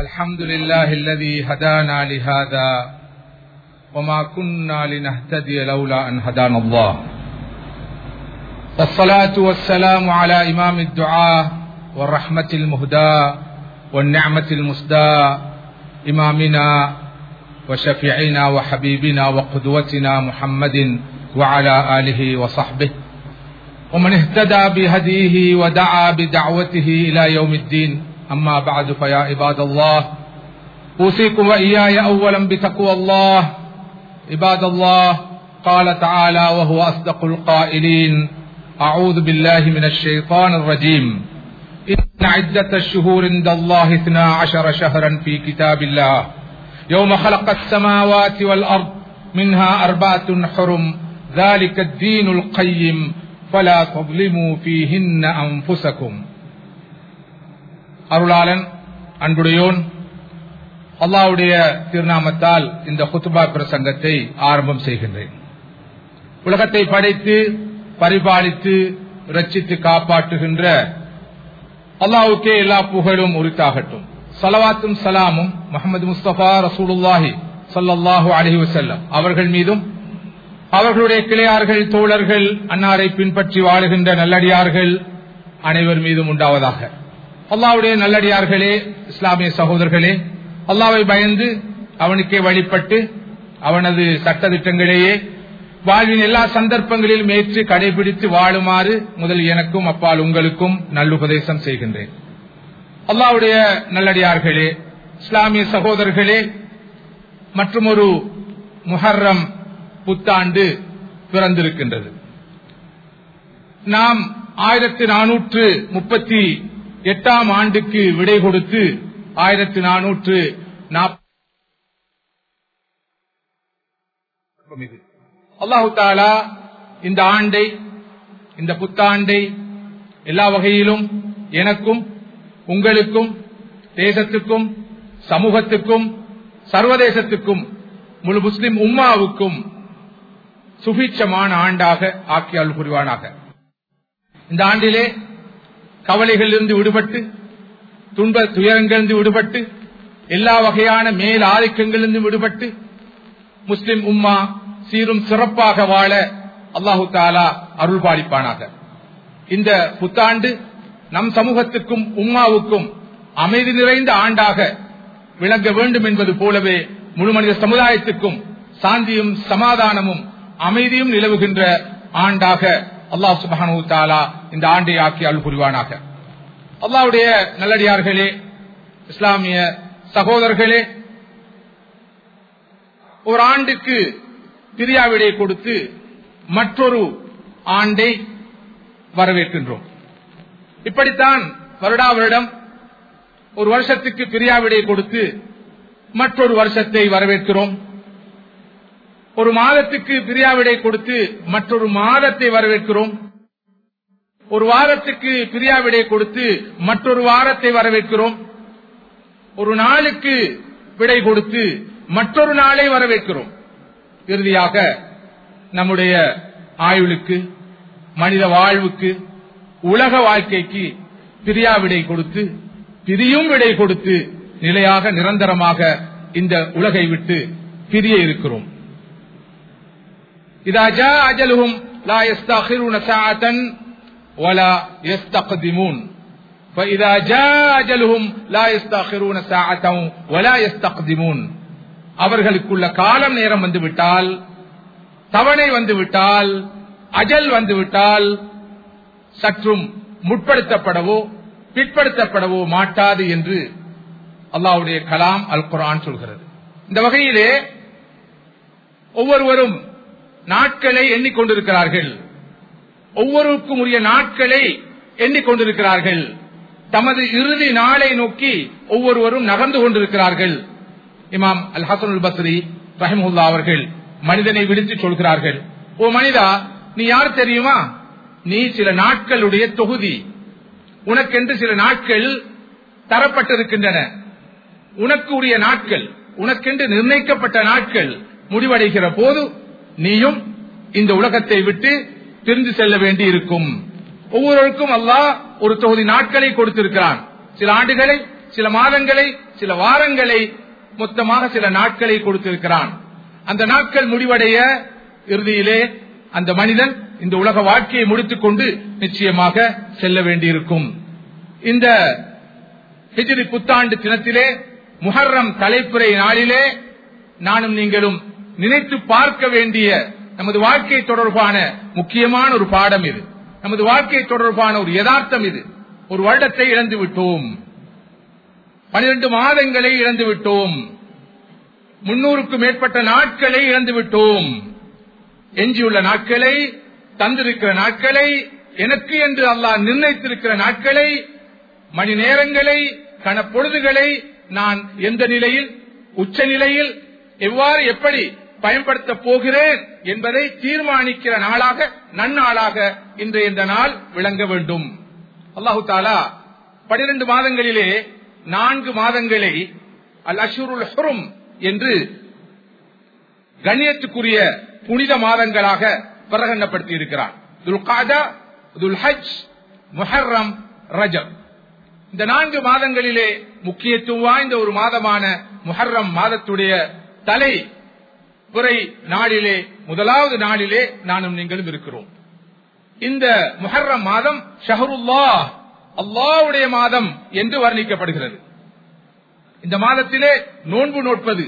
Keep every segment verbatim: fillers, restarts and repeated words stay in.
الحمد لله الذي هدانا لهذا وما كنا لنهتدي لولا أن هدانا الله والصلاة والسلام على إمام الدعاء والرحمة المهداة والنعمة المسداة إمامنا وشفيعنا وحبيبنا وقدوتنا محمد وعلى آله وصحبه ومن اهتدى بهديه ودعا بدعوته إلى يوم الدين. أما بعد فيا عباد الله أوصيكم وإياي أولا بتقوى الله. عباد الله قال تعالى وهو أصدق القائلين أعوذ بالله من الشيطان الرجيم إن عدة الشهور عند الله اثنا عشر شهرا في كتاب الله يوم خلق السماوات والأرض منها أربعة حرم ذلك الدين القيم فلا تظلموا فيهن أنفسكم. அருளாளன் அன்புடையோன் அல்லாஹ்வுடைய திருநாமத்தால் இந்த குத்பா பிரசங்கத்தை ஆரம்பம் செய்கின்றேன். உலகத்தை படைத்து பரிபாலித்து ரட்சித்து காப்பாற்றுகின்ற அல்லாஹ்வுக்கே எல்லா புகழும் உரித்தாகட்டும். ஸலவாத்தும் ஸலாமும் முஹம்மது முஸ்தபா ரசூலுல்லாஹி ஸல்லல்லாஹு அலைஹி வஸல்லம் அவர்கள் மீதும் அவர்களுடைய கிளையார்கள் தோழர்கள் அன்னாரை பின்பற்றி வாழுகின்ற நல்லடியார்கள் அனைவர் மீதும் உண்டாவதாக. அல்லாஹ்வுடைய நல்லடியார்களே, இஸ்லாமிய சகோதரர்களே, அல்லாஹ்வை பயந்து அவனுக்கே வழிபட்டு அவனது சட்டதிட்டங்களையே வாழ்வின் எல்லா சந்தர்ப்பங்களிலும் ஏற்று கடைபிடித்து வாழுமாறு முதல் எனக்கும் அப்பால் உங்களுக்கும் நல்லுபதேசம் செய்கின்றேன். அல்லாஹ்வுடைய நல்லடியார்களே, இஸ்லாமிய சகோதரர்களே, மற்றும் ஒரு முஹர்ரம் புத்தாண்டு பிறந்திருக்கின்றது. நாம் ஆயிரத்தி நானூற்று முப்பத்தி எட்டாம் ஆண்டுக்கு விடை கொடுத்து ஆயிரத்தி நானூற்று அல்லாஹு தாலா இந்த ஆண்டை இந்த புத்தாண்டை எல்லா வகையிலும் எனக்கும் உங்களுக்கும் தேசத்துக்கும் சமூகத்துக்கும் சர்வதேசத்துக்கும் முழு முஸ்லிம் உம்மாவுக்கும் சுபீட்சமான ஆண்டாக ஆக்கி அருள் புரிவானாக. இந்த ஆண்டிலே கவலைகளிலிருந்து விடுபட்டு துன்ப துயரங்களிலிருந்து விடுபட்டு எல்லா வகையான மேல் ஆதிக்கங்களிலிருந்து விடுபட்டு முஸ்லிம் உம்மா சீரும் சிறப்பாக வாழ அல்லாஹு தாலா அருள் பாலிப்பானாக. இந்த புத்தாண்டு நம் சமூகத்துக்கும் உம்மாவுக்கும் அமைதி நிறைந்த ஆண்டாக விளங்க வேண்டும் என்பது போலவே முழு மனித சமுதாயத்துக்கும் சாந்தியும் சமாதானமும் அமைதியும் நிலவுகின்ற ஆண்டாக அல்லாஹ் சுப்ஹானஹு வ தஆலா இந்த ஆண்டை ஆக்கி அருள் புரிவானாக. அல்லாஹ்வுடைய நல்லடியார்களே, இஸ்லாமிய சகோதரர்களே, ஒரு ஆண்டுக்கு பிரியாவிடை கொடுத்து மற்றொரு ஆண்டை வரவேற்கின்றோம். இப்படித்தான் வருடா வருடம் ஒரு வருஷத்துக்கு பிரியாவிடை கொடுத்து மற்றொரு வருஷத்தை வரவேற்கிறோம். ஒரு மாதத்துக்கு பிரியாவிடை கொடுத்து மற்றொரு மாதத்தை வரவேற்கிறோம். ஒரு வாரத்துக்கு பிரியாவிடை கொடுத்து மற்றொரு வாரத்தை வரவேற்கிறோம். ஒரு நாளுக்கு விடை கொடுத்து மற்றொரு நாளை வரவேற்கிறோம். இறுதியாக நம்முடைய ஆயுளுக்கு, மனித வாழ்வுக்கு, உலக வாழ்க்கைக்கு பிரியாவிடை கொடுத்து பிரியும் விடை கொடுத்து நிலையாக நிரந்தரமாக இந்த உலகை விட்டு பிரிய இருக்கிறோம். إذا جاء أجلهم لا يستأخرون ساعة ولا يستقدمون فإذا جاء أجلهم لا يستأخرون ساعة ولا يستقدمون. அவர்களுக்குள்ள காலம் நேரம் வந்துவிட்டால், தவணை வந்துவிட்டால், அஜல் வந்துவிட்டால் சற்றும் முற்படுத்தப்படவோ பிற்படுத்தப்படவோ மாட்டாது என்று அல்லாஹ்வுடைய கலாம் அல் குர்ஆன் சொல்கிறது. இந்த வகையிலே ஒவ்வொருவரும் நாட்களை எண்ணிக்கொண்டிருக்கிறார்கள். ஒவ்வொருக்கும் உரிய நாட்களை எண்ணிக்கொண்டிருக்கிறார்கள். தமது இறுதி நாளை நோக்கி ஒவ்வொருவரும் நகர்ந்து கொண்டிருக்கிறார்கள். இமாம் அல் ஹசன் அல் பஸ்ரி ரஹிமஹுல்லாஹ் அவர்கள் மனிதனை விடுத்து சொல்கிறார்கள், ஓ மனிதா, நீ யார் தெரியுமா? நீ சில நாட்களுடைய தொகுதி. உனக்கென்று சில நாட்கள் தரப்பட்டிருக்கின்றன. உனக்கு உரிய நாட்கள், உனக்கென்று நிர்ணயிக்கப்பட்ட நாட்கள் முடிவடைகிற போது நீயும் இந்த உலகத்தை விட்டு பிரிந்து செல்ல வேண்டி இருக்கும். ஒவ்வொருவருக்கும் அல்லாஹ் ஒரு தொகுதி நாட்களை கொடுத்திருக்கிறான். சில ஆண்டுகளை, சில மாதங்களை, சில வாரங்களை, மொத்தமாக சில நாட்களை கொடுத்திருக்கிறான். அந்த நாட்கள் முடிவடைய இறுதியிலே அந்த மனிதன் இந்த உலக வாழ்க்கையை முடித்துக் கொண்டு நிச்சயமாக செல்ல வேண்டியிருக்கும். இந்த ஹிஜ்ரி புத்தாண்டு தினத்திலே, முஹர்ரம் தலைப்புரை நாளிலே நானும் நீங்களும் நினைத்து பார்க்க வேண்டிய நமது வாழ்க்கை தொடர்பான முக்கியமான ஒரு பாடம் இது. நமது வாழ்க்கை தொடர்பான ஒரு யதார்த்தம் இது. ஒரு வருடத்தை இழந்து விட்டோம், பனிரெண்டு மாதங்களை இழந்து விட்டோம், முன்னூறுக்கும் மேற்பட்ட நாட்களை இழந்து விட்டோம். எஞ்சியுள்ள நாட்களை, தந்திருக்கிற நாட்களை, எனக்கு என்று அல்லாஹ் நிர்ணயித்திருக்கிற நாட்களை, மணி நேரங்களை, கணப்பொழுதுகளை நான் எந்த நிலையில், உச்ச நிலையில், எவ்வாறு எப்படி பயன்படுத்த போகிறேன் என்பதை தீர்மானிக்கிற நாளாக, நன்னாளாக இன்றைய இந்த நாள் விளங்க வேண்டும். அல்லாஹு தாலா பனிரெண்டு மாதங்களிலே நான்கு மாதங்களை அல் அஷ்ஹுருல் ஹுரும் என்று கண்ணியத்துக்குரிய புனித மாதங்களாக பிரகடனப்படுத்தி இருக்கிறார். துல்காதா, துல்ஹஜ், முஹர்ரம், ரஜப். இந்த நான்கு மாதங்களிலே முக்கியத்துவம் வாய்ந்த ஒரு மாதமான முஹர்ரம் மாதத்துடைய தலை புரை நாளிலே, முதலாவது நாளிலே நானும் நீங்களும் இருக்கிறோம். இந்த முஹர்ரம் மாதம் ஷஹருல்லாஹ், அல்லாஹ்வுடைய மாதம் என்று வர்ணிக்கப்படுகிறது. இந்த மாதத்திலே நோன்பு நோட்பது,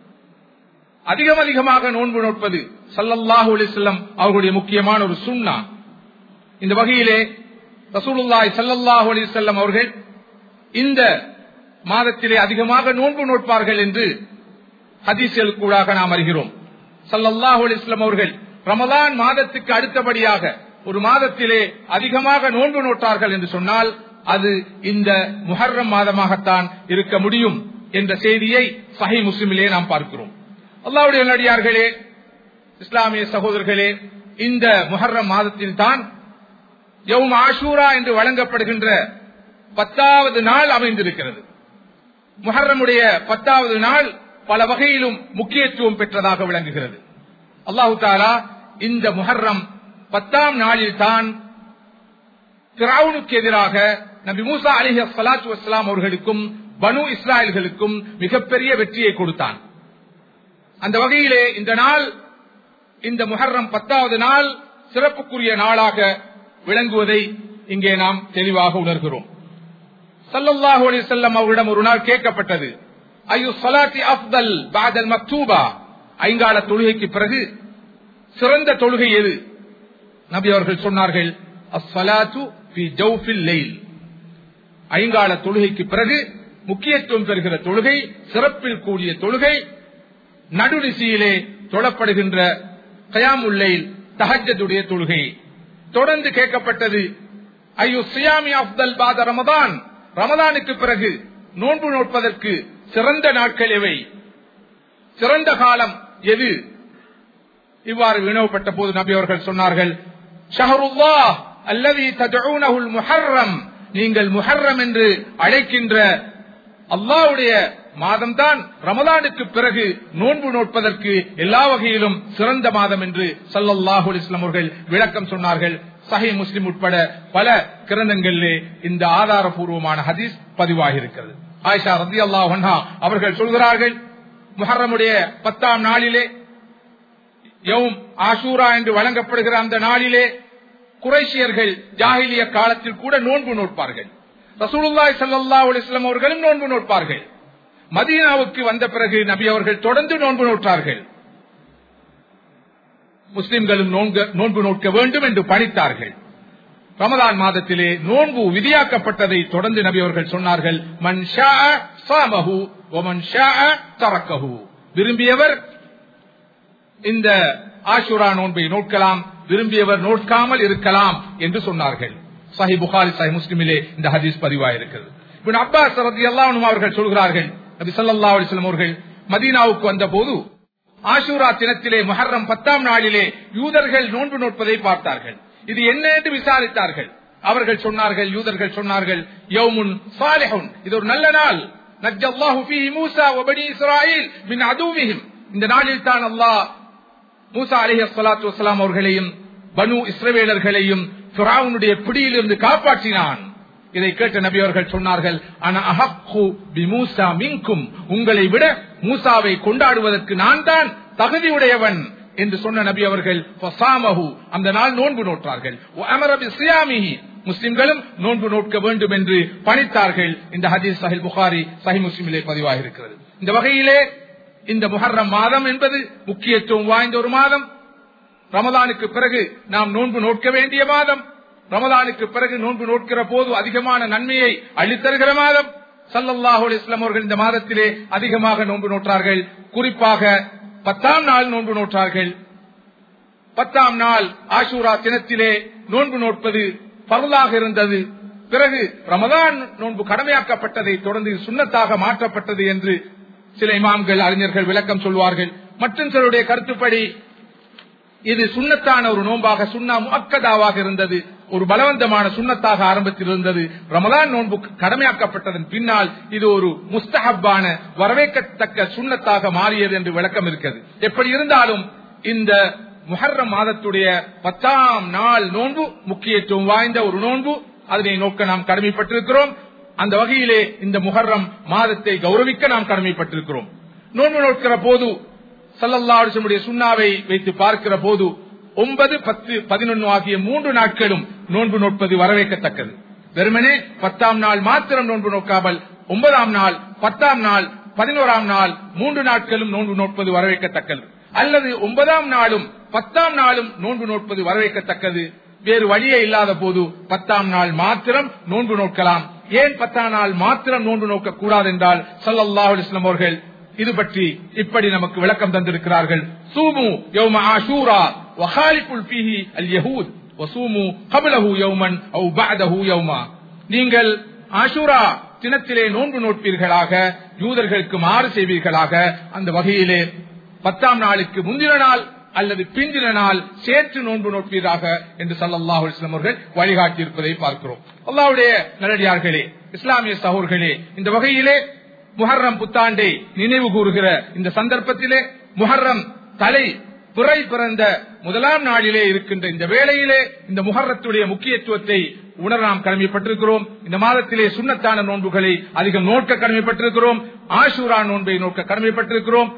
அதிகம் அதிகமாக நோன்பு நோட்பது ஸல்லல்லாஹு அலைஹி வஸல்லம் அவர்களுடைய முக்கியமான ஒரு சுன்னா. இந்த வகையிலே ரசூலுல்லாஹி ஸல்லல்லாஹு அலைஹி வஸல்லம் அவர்கள் இந்த மாதத்திலே அதிகமாக நோன்பு நோட்பார்கள் என்று ஹதீஸ்கள் கூடாக நாம் அறிகிறோம். ஸல்லல்லாஹு அலைஹி வஸல்லம் அவர்கள் ரமலான் மாதத்துக்கு அடுத்தபடியாக ஒரு மாதத்திலே அதிகமாக நோன்பு நோட்டார்கள் என்று சொன்னால் அது இந்த முஹர்ரம் மாதமாகத்தான் இருக்க முடியும் என்ற செய்தியை சஹீஹ் முஸ்லிமிலே நாம் பார்க்கிறோம். அல்லாஹ்வுடைய நல்லடியார்களே, இஸ்லாமிய சகோதரர்களே, இந்த முஹர்ரம் மாதத்தில் தான் யௌம் ஆஷூரா என்று வழங்கப்படுகின்ற பத்தாவது நாள் அமைந்திருக்கிறது. முஹர்ரமுடைய பத்தாவது நாள் பல வகையிலும் முக்கியத்துவம் பெற்றதாக விளங்குகிறது. அல்லாஹு தாலா இந்த முஹர்ரம் பத்தாம் நாளில் தான் ஃபிரௌனுக்கு எதிராக நபி மூசா அலைஹிஸ்ஸலாத்து வஸ்ஸலாம் அவர்களுக்கும் பனு இஸ்ராயல்களுக்கும் மிகப்பெரிய வெற்றியை கொடுத்தான். அந்த வகையிலே இந்த நாள், இந்த முஹர்ரம் பத்தாவது நாள் சிறப்புக்குரிய நாளாக விளங்குவதை இங்கே நாம் தெளிவாக உணர்கிறோம். ஸல்லல்லாஹு அலைஹி வஸல்லம் அவர்களிடம் ஒரு நாள் கேட்கப்பட்டது, ஐயு ஸலாத்தி அஃதல் பஅதல் மக்தூபா, ஐங்கால தொழுகைக்கு பிறகு சிறந்த தொழுகை எது? நபி அவர்கள் சொன்னார்கள், அஸ்ஸலாத்து ஃபீ ஜௌஃபில் லைல், ஐங்கால தொழுகைக்கு பிறகு முக்கியத்துவம் பெறுகிற தொழுகை, சிறப்பில் கூடிய தொழுகை, நடுநிசியிலே தொழப்படுகின்ற கயாமுல் லைல், தஹஜ்ஜுடைய தொழுகை. தொடர்ந்து கேட்கப்பட்டது, ஐயு ஸியாமி அஃதல் பஅத ரமதான், ரமதானுக்கு பிறகு நோன்பு நோட்பதற்கு சிறந்த நாட்கள் எவை, சிறந்த காலம் எது? இவ்வாறு வினவப்பட்ட போது நபி அவர்கள் சொன்னார்கள், ஷஹருல்லாஹ் அல்லதி ததுஊனஹுல் முஹர்ரம், நீங்கள் முஹர்ரம் என்று அழைக்கின்ற அல்லாஹ்வுடைய மாதம்தான் ரமலானுக்கு பிறகு நோன்பு நோட்பதற்கு எல்லா வகையிலும் சிறந்த மாதம் என்று ஸல்லல்லாஹு அலைஹி வஸல்லம் அவர்கள் விளக்கம் சொன்னார்கள். சஹீஹ் முஸ்லிம் உட்பட பல கிரந்தங்களிலே இந்த ஆதாரபூர்வமான ஹதீஸ் பதிவாகி இருக்கிறது. ஆயிஷா ரலியல்லாஹு அன்ஹா அவர்கள் சொல்கிறார்கள், முஹர்ரமுடைய பத்தாம் நாளிலே, யௌம் ஆஷூரா என்று வழங்கப்படுகிற அந்த நாளிலே குறைஷியர்கள் ஜாஹிலிய காலத்தில் கூட நோன்பு நோட்பார்கள். ரசூலுல்லாஹி ஸல்லல்லாஹு அலைஹி வஸல்லம் அவர்களும் நோன்பு நோட்பார்கள். மதீனாவுக்கு வந்த பிறகு நபி அவர்கள் தொடர்ந்து நோன்பு நோட்டார்கள். முஸ்லிம்களும் நோன்பு நோக்க வேண்டும் என்று பணித்தார்கள். ரமதான் மாதத்திலே நோன்பு விதியாக்கப்பட்டதை தொடர்ந்து நபி அவர்கள் சொன்னார்கள், மன் ஷாஅ ஸாமஹு வ மன் ஷாஅ தரக்கஹு, விரும்பியவர் இந்த ஆஷூரா நோன்பை நோக்கலாம், விரும்பியவர் நோக்காமல் இருக்கலாம் என்று சொன்னார்கள். சஹீஹ் புகாரி, சஹீஹ் முஸ்லிமிலே இந்த ஹதீஸ் பதிவாயிருக்கிறது. இப்னு அப்பாஸ் ரலியல்லாஹு அன்ஹு அவர்கள் சொல்கிறார்கள், நபி ஸல்லல்லாஹு அலைஹி வஸல்லம் அவர்கள் மதீனாவுக்கு வந்த போது ஆஷூரா தினத்திலே முஹர்ரம் பத்தாம் நாளிலே யூதர்கள் நோன்பு நோட்பதை பார்த்தார்கள். இது என்ன என்று விசாரித்தார்கள். அவர்கள் சொன்னார்கள், யூதர்கள் சொன்னார்கள், யௌமுன் சாலிஹுன், இது ஒரு நல்ல நாள், நஜ்ஜல்லாஹு ஃபீஹி மூஸா வ பனி இஸ்ராயீல் மின் அதுவிஹிம், இந்த நாளில் தான் அல்லாஹ் மூஸா அலைஹிஸ்ஸலாத்து வஸ்ஸலாம் அவர்களையும் பனு இஸ்ரவேலர்களையும் ஃபிரௌனுடைய பிடியிலிருந்து காப்பாற்றினான். இதை கேட்ட நபி அவர்கள் சொன்னார்கள், அன அஹக்கு பி மூசா மின்கும், உங்களை விட மூசாவை கொண்டாடுவதற்கு நான் தான் தகுதியுடையவன் என்று சொன்ன நபி அவர்கள் அந்த நாள் நோன்பு நோற்றார்கள். முஸ்லிம்களும் நோன்பு நோக்க வேண்டும் என்று பணித்தார்கள். இந்த ஹதீஸ் சஹீஹ் புகாரி சஹீஹ் முஸ்லிமிலே பதிவாகி இருக்கிறது. இந்த வகையிலே இந்த முஹர்ரம் மாதம் என்பது முக்கியத்துவம் வாய்ந்த ஒரு மாதம். ரமலானுக்கு பிறகு நாம் நோன்பு நோக்க வேண்டிய மாதம். ரமலானுக்கு பிறகு நோன்பு நோக்கிற போது அதிகமான நன்மையை அளித்தருகிற மாதம். ஸல்லல்லாஹு அலைஹி வஸல்லம் அவர்கள் இந்த மாதத்திலே அதிகமாக நோன்பு நோற்றார்கள். குறிப்பாக பத்தாம் நாள் நோன்பு நோற்றார்கள். பத்தாம் நாள் ஆஷூரா தினத்திலே நோன்பு நோட்பது பர்லாக இருந்தது. பிறகு ரமலான் நோன்பு கடமையாக்கப்பட்டதை தொடர்ந்து சுன்னத்தாக மாற்றப்பட்டது என்று சில இமாம்கள் அறிஞர்கள் விளக்கம் சொல்வார்கள். மற்றும் சிலருடைய கருத்துப்படி இது சுன்னத்தான ஒரு நோன்பாக சுன்னா முஅக்கதாவாக இருந்தது, ஒரு பலவந்தமான சுன்னத்தாக ஆரம்பத்தில் இருந்தது. ரமலான் நோன்பு கடமையாக்கப்பட்டதன் பின்னால் இது ஒரு முஸ்தஹப்பான வரவேற்கத்தக்க சுன்னத்தாக மாறியது என்று விளக்கம் இருக்கிறது. எப்படி இருந்தாலும் இந்த முஹர்ரம் மாதத்துடைய பத்தாம் நாள் நோன்பு முக்கியத்துவம் வாய்ந்த ஒரு நோன்பு. அதனை நோக்க நாம் கடமைப்பட்டிருக்கிறோம். அந்த வகையிலே இந்த முஹர்ரம் மாதத்தை கௌரவிக்க நாம் கடமைப்பட்டிருக்கிறோம். நோன்பு நோக்கிற போது ஸல்லல்லாஹு அலைஹி வஸல்லம் சுன்னாவை வைத்து பார்க்கிற போது ஒன்பது பத்து பதினொன்று ஆகிய மூன்று நாட்களும் நோன்பு நோட்பது வரவேற்கத்தக்கது. வெறுமனே பத்தாம் நாள் மாத்திரம் நோன்பு நோக்காமல் ஒன்பதாம் நாள், பத்தாம் நாள், பதினோராம் நாள் மூன்று நாட்களும் நோன்பு நோட்பது வரவேற்கத்தக்கது. அல்லது ஒன்பதாம் நாளும் பத்தாம் நாளும் நோன்பு நோட்பது வரவேற்கத்தக்கது. வேறு வழியே இல்லாத போது பத்தாம் நாள் மாத்திரம் நோன்பு நோக்கலாம். ஏன் பத்தாம் நாள் மாத்திரம் நோன்பு நோக்க கூடாது என்றால் ஸல்லல்லாஹு அலைஹி வஸல்லம் அவர்கள் இது பற்றி இப்படி நமக்கு விளக்கம் தந்திருக்கிறார்கள். சூமு யௌம ஆஷூரா வஹாலிஃபுல் ஃபீஹி அல் யஹூத் வசூமு கப்லஹு யௌமன் அவ் பஅதஹு யௌமா. நீங்கள் ஆஷூரா தினத்திலே நோன்பு நோட்பீர்களாக, யூதர்களுக்கு மாறு செய்வீர்களாக. அந்த வகையிலே பத்தாம் நாளுக்கு முந்தின நாள் அல்லது பிந்தின நாள் சேர்த்து நோன்பு நோட்பீராக என்று ஸல்லல்லாஹு அலைஹி வஸல்லம் அவர்கள் வழிகாட்டி இருப்பதை பார்க்கிறோம். அல்லாஹ்வுடைய நல்லடியார்களே, இஸ்லாமிய சகோதரர்களே, இந்த வகையிலே முஹர்ரம் புத்தாண்டை நினைவு கூறுகிற இந்த சந்தர்ப்பத்திலே முஹர்ரம் தலை பிறை பிறந்த முதலாம் நாளிலே இருக்கின்ற இந்த வேளையிலே இந்த முஹர்ரத்துடைய முக்கியத்துவத்தை உணர நாம் கடமைப்பட்டிருக்கிறோம். இந்த மாதத்திலே சுன்னத்தான நோன்புகளை அதிகம் நோக்க கடமைப்பட்டிருக்கிறோம். ஆஷூரா நோன்பை நோக்க கடமைப்பட்டிருக்கிறோம்.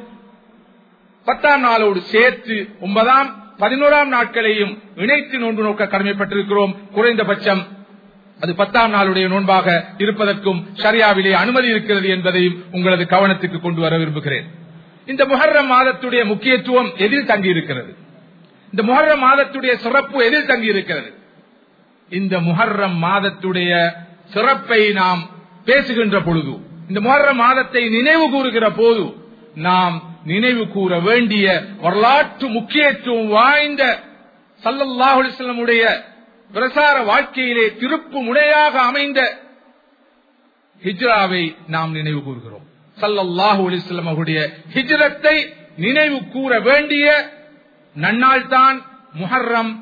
பத்தாம் நாளோடு சேர்த்து ஒன்பதாம் பதினோராம் நாட்களையும் இணைத்து நோன்பு நோக்க கடமைப்பட்டிருக்கிறோம். குறைந்தபட்சம் அது பத்தாம் நாளுடைய நோன்பாக இருப்பதற்கும் ஷரியாவிலே அனுமதி இருக்கிறது என்பதையும் உங்களது கவனத்துக்கு கொண்டு வர விரும்புகிறேன். இந்த முஹர்ரம் மாதத்துடைய முக்கியத்துவம் எதில் தங்கியிருக்கிறது? இந்த முஹர்ரம் மாதத்துடைய சிறப்பு எதில் தங்கியிருக்கிறது? இந்த முஹர்ரம் மாதத்துடைய சிறப்பை நாம் பேசுகின்ற பொழுது, இந்த முஹர்ரம் மாதத்தை நினைவு கூறுகிற போது நாம் நினைவு கூற வேண்டிய வரலாற்று முக்கியத்துவம் வாய்ந்த ஸல்லல்லாஹு அலைஹி வஸல்லம் உடைய பிரசார வாழ்க்கையிலே திருப்பு முனையாக அமைந்த ஹிஜ்ராவை நாம் நினைவு கூறுகிறோம். ஸல்லல்லாஹு அலைஹி வஸல்லம் அவருடைய ஹிஜ்ரத்தை நினைவு கூற வேண்டிய நன்னாள் தான் முஹர்ரம்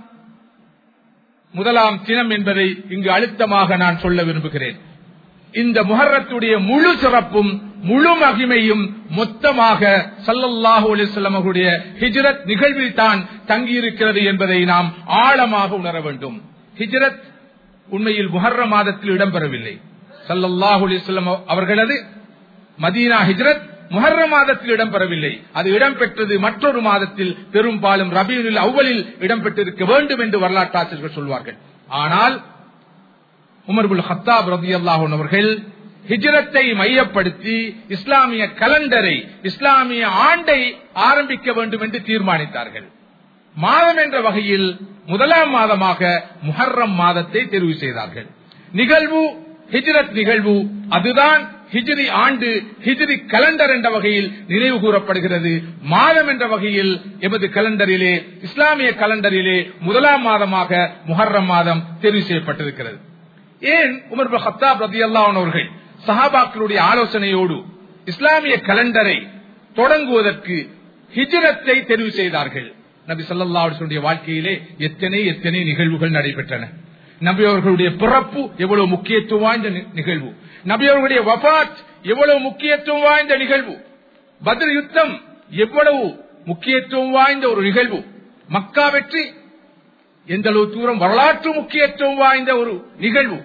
முதலாம் தினம் என்பதை இங்கு அழுத்தமாக நான் சொல்ல விரும்புகிறேன். இந்த முஹர்ரத்துடைய முழு சிறப்பும் முழு மகிமையும் மொத்தமாக ஸல்லல்லாஹு அலைஹி வஸல்லம் அவருடைய ஹிஜ்ரத் நிகழ்வில் தான் தங்கியிருக்கிறது என்பதை நாம் ஆழமாக உணர வேண்டும். ஹிஜ்ரத் உண்மையில் முஹர்ரம் மாதத்தில் இடம்பெறவில்லை. ஸல்லல்லாஹு அலைஹி வஸல்லம் அவர்களது மதீனா ஹிஜ்ரத் முஹர்ரம் மாதத்தில் இடம்பெறவில்லை. அது இடம்பெற்றது மற்றொரு மாதத்தில், பெரும்பாலும் ரபீஉல் அவ்வலில் இடம்பெற்றிருக்க வேண்டும் என்று வரலாற்றாசிரியர்கள் சொல்வார்கள். ஆனால் உமர் இப்னு கத்தாப் ரலியல்லாஹு அன்ஹு அவர்கள் ஹிஜ்ரத்தை மையப்படுத்தி இஸ்லாமிய கலண்டரை, இஸ்லாமிய ஆண்டை ஆரம்பிக்க வேண்டும் என்று தீர்மானித்தார்கள். மாதம் என்ற வகையில் முதலாம் மாதமாக முஹர்ரம் மாதத்தை தெரிவு செய்தார்கள். நிகழ்வு ஹிஜ்ரத் நிகழ்வு, அதுதான் ஹிஜ்ரி ஆண்டு, ஹிஜ்ரி கலண்டர் என்ற வகையில் நினைவு கூறப்படுகிறது. மாதம் என்ற வகையில் எமது கலண்டரிலே, இஸ்லாமிய கலண்டரிலே முதலாம் மாதமாக முஹர்ரம் மாதம் தெரிவு செய்யப்பட்டிருக்கிறது. ஏன் உமர் இப்னு கத்தாப் ரலியல்லாஹு அன்ஹு அவர்கள் சஹாபாக்களுடைய ஆலோசனையோடு இஸ்லாமிய கலண்டரை தொடங்குவதற்கு ஹிஜ்ரத்தை தெரிவு செய்தார்கள்? நபி ஸல்லல்லாஹு அலைஹி வஸல்லம் வாழ்க்கையிலே எத்தனை எத்தனை நிகழ்வுகள் நடைபெற்றன. நபி அவர்களுடைய பிறப்பு எவ்வளவு முக்கியத்துவம் வாய்ந்த நிகழ்வு, நபி அவர்களுடைய வஃபாத் எவ்வளவு முக்கியத்துவம் வாய்ந்த நிகழ்வு, பத்ர் யுத்தம் எவ்வளவு முக்கியத்துவம் வாய்ந்த ஒரு நிகழ்வு, மக்கா வெற்றி எந்த அளவு தூரம் வரலாற்று முக்கியத்துவம் வாய்ந்த ஒரு நிகழ்வு.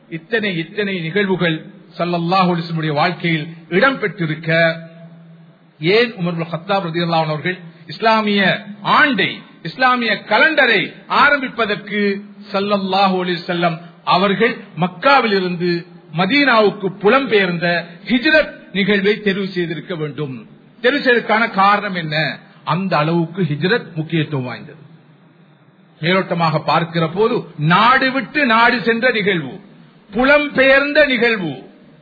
இத்தனை இத்தனை நிகழ்வுகள் ஸல்லல்லாஹு அலைஹி வஸல்லம் வாழ்க்கையில் இடம்பெற்றிருக்க ஏன் உமர் இப்னு கத்தாப் ரலியல்லாஹு அன்ஹு அவர்கள் இஸ்லாமிய ஆண்டை இஸ்லாமிய கலண்டரை ஆரம்பிப்பதற்கு ஸல்லல்லாஹு அலைஹி வஸல்லம் அவர்கள் மக்காவில் இருந்து மதீனாவுக்கு புலம்பெயர்ந்த ஹிஜ்ரத் நிகழ்வை தெரிவு செய்திருக்க வேண்டும்? தெரிவு செய்வதற்கான காரணம் என்ன? அந்த அளவுக்கு ஹிஜ்ரத் முக்கியத்துவம் வாய்ந்தது. மேலோட்டமாக பார்க்கிற போது நாடு விட்டு நாடு சென்ற நிகழ்வு, புலம்பெயர்ந்த நிகழ்வு,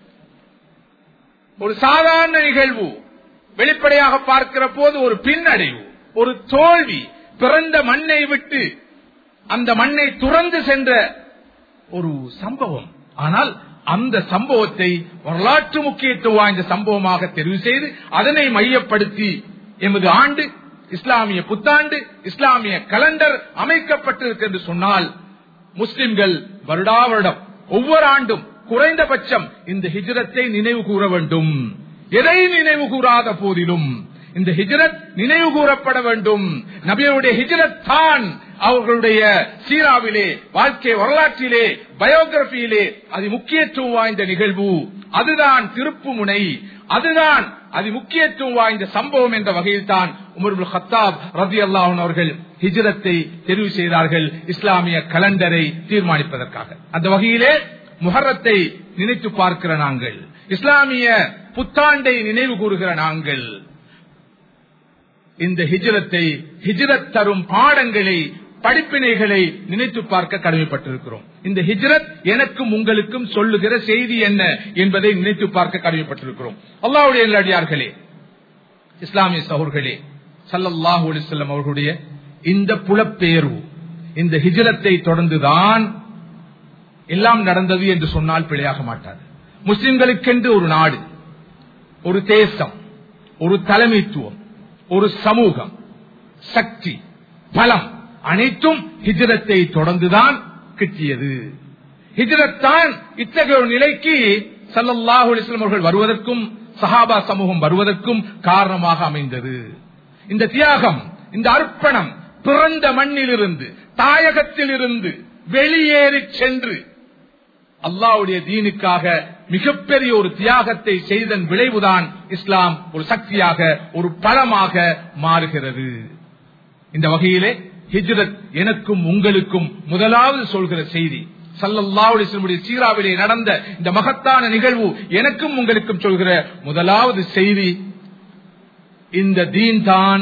ஒரு சாதாரண நிகழ்வு. வெளிப்படையாக பார்க்கிற போது ஒரு பின்னடைவு, ஒரு தோல்வி, பிறந்த மண்ணை விட்டு அந்த மண்ணை துறந்து சென்ற ஒரு சம்பவம். ஆனால் அந்த சம்பவத்தை வரலாற்று முக்கியத்துவம் வாய்ந்த சம்பவமாக தெரிவு செய்து அதனை மையப்படுத்தி எமது ஆண்டு இஸ்லாமிய புத்தாண்டு இஸ்லாமிய கலண்டர் அமைக்கப்பட்டிருக்கு சொன்னால் முஸ்லிம்கள் வருடா வருடம் ஒவ்வொரு ஆண்டும் குறைந்தபட்சம் இந்த ஹிஜ்ரத்தை நினைவு கூற வேண்டும். எதை நினைவு கூறாத போதிலும் இந்த ஹிஜ்ரத் நினைவு கூறப்பட வேண்டும். நபியுடைய ஹிஜ்ரத் தான் அவர்களுடைய சீராவிலே, வாழ்க்கை வரலாற்றிலே, பயோகிராபியிலே அது முக்கியத்துவம் வாய்ந்த நிகழ்வு. அதுதான் திருப்பு முனை, அதுதான் அது முக்கியத்துவம் வாய்ந்த சம்பவம் என்ற வகையில் தான் உமர் இப்னு கத்தாப் ரலியல்லாஹு அன்ஹு அவர்கள் ஹிஜ்ரத்தை தெரிவு செய்தார்கள், இஸ்லாமிய கலண்டரை தீர்மானிப்பதற்காக. அந்த வகையிலே முஹர்ரத்தை நினைத்து பார்க்கிற நாங்கள், இஸ்லாமிய புத்தாண்டை நினைவு கூறுகிற நாங்கள், இந்த ஹிஜ்ரத்தை ஹிஜ்ரத் தரும் பாடங்களை படிப்பினைகளை நினைத்து பார்க்க கடமைப்பட்டிருக்கிறோம். இந்த ஹிஜ்ரத் எனக்கும் உங்களுக்கும் சொல்லுகிற செய்தி என்ன என்பதை நினைத்து பார்க்க கடமைப்பட்டிருக்கிறோம். அல்லாஹ்வுடைய நல்லடியார்களே, இஸ்லாமிய சகோதரர்களே, ஸல்லல்லாஹு அலைஹி வஸல்லம் அவர்களுடைய இந்த புலப்பெயர்வு, இந்த ஹிஜ்ரத்தை தொடர்ந்துதான் எல்லாம் நடந்தது என்று சொன்னால் பிழையாக மாட்டாது. முஸ்லிம்களுக்கென்று ஒரு நாடு, ஒரு தேசம், ஒரு தலைமைத்துவம், ஒரு சமூகம், சக்தி, பலம் அனைத்தும் ஹிஜ்ரத்தை தொடர்ந்துதான் கிட்டியது. ஹிஜ்ரத் தான் இத்தகைய ஒரு நிலைக்கு ஸல்லல்லாஹு அலைஹி வஸல்லம் அவர்கள் வருவதற்கும் சஹாபா சமூகம் வருவதற்கும் காரணமாக அமைந்தது. இந்த தியாகம், இந்த அர்ப்பணம், பிறந்த மண்ணிலிருந்து, தாயகத்தில் இருந்து வெளியேறி சென்று அல்லாஹ்வுடைய தீனுக்காக மிகப்பெரிய ஒரு தியாகத்தை செய்தன் விளைவுதான் இஸ்லாம் ஒரு சக்தியாக, ஒரு பலமாக மாறுகிறது. இந்த வகையிலே ஹிஜ்ரத் எனக்கும் உங்களுக்கும் முதலாவது சொல்கிற செய்தி, ஸல்லல்லாஹு அலைஹி வஸல்லம் சீராவிலே நடந்த இந்த மகத்தான நிகழ்வு எனக்கும் உங்களுக்கும் சொல்கிற முதலாவது செய்தி, இந்த தீன் தான்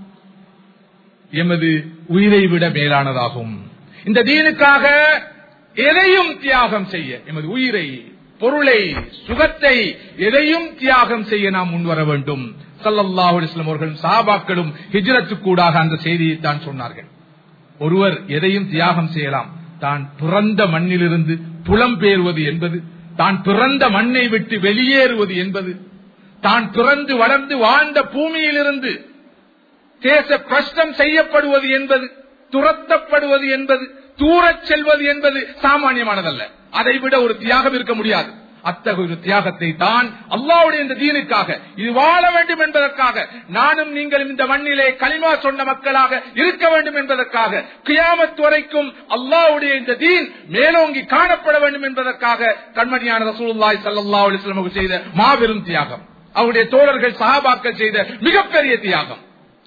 எமது உயிரை விட மேலானதாகும். இந்த தீனுக்காக எதையும் தியாகம் செய்ய, எமது உயிரை, பொருளை, சுகத்தை எதையும் தியாகம் செய்ய நாம் முன்வர வேண்டும். ஸல்லல்லாஹு அலைஹி வஸல்லம் அவர்களும் சஹாபாக்களும் ஹிஜ்ரத்துக்கூடாக அந்த செய்தியை தான் சொன்னார்கள். ஒருவர் எதையும் தியாகம் செய்யலாம். தான் பிறந்த மண்ணிலிருந்து புலம்பெயர்வது என்பது, தான் பிறந்த மண்ணை விட்டு வெளியேறுவது என்பது, தான் பிறந்து வளர்ந்து வாழ்ந்த பூமியிலிருந்து தேச பிரஷ்டம் செய்யப்படுவது என்பது, துரத்தப்படுவது என்பது, தூரச் செல்வது என்பது சாமானியமானதல்ல. அதை விட ஒரு தியாகம் இருக்க முடியாது. அத்தகைய தியாகத்தை தான் அல்லாஹ்வுடைய இந்த தீனுக்காக, இது வாழ வேண்டும் என்பதற்காக, நானும் நீங்களும் இந்த மண்ணிலே கலிமா சொன்ன மக்களாக இருக்க வேண்டும் என்பதற்காக, கியாமத் வரைக்கும் அல்லாஹ்வுடைய இந்த தீன் மேலோங்கி காணப்பட வேண்டும் என்பதற்காக கண்மணியான ரசூலுல்லாஹி ஸல்லல்லாஹு அலைஹி வஸல்லம் செய்த மாபெரும் தியாகம், அவருடைய தோழர்கள் சஹாபாக்கள் செய்த மிகப்பெரிய தியாகம்.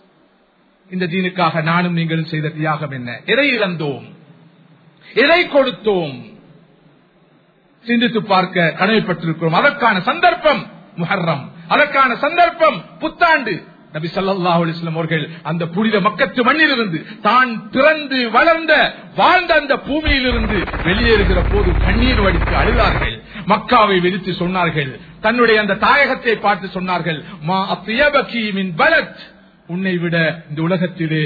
இந்த தீனுக்காக நானும் நீங்களும் செய்த தியாகம் என்ன? எதை இழந்தோம், எதை கொடுத்தோம்? சிந்தித்து பார்க்க கடமைப்பட்டிருக்கிறோம். அதற்கான சந்தர்ப்பம் முஹர்ரம், அதற்கான சந்தர்ப்பம் புத்தாண்டு. நபி ஸல்லல்லாஹு அலைஹி வஸல்லம் அவர்கள் அந்த புனித மக்கத்து மண்ணிலிருந்து, தான் பிறந்து வளர்ந்த வாழ்ந்த அந்த பூமியிலிருந்து வெளியேறுகிற போது கண்ணீர் வடித்து அழுதார்கள். மக்காவை வெடித்து சொன்னார்கள், தன்னுடைய அந்த தாயகத்தை பார்த்து சொன்னார்கள், மா அத்யபகி மின் பலத், உன்னை விட இந்த உலகத்திலே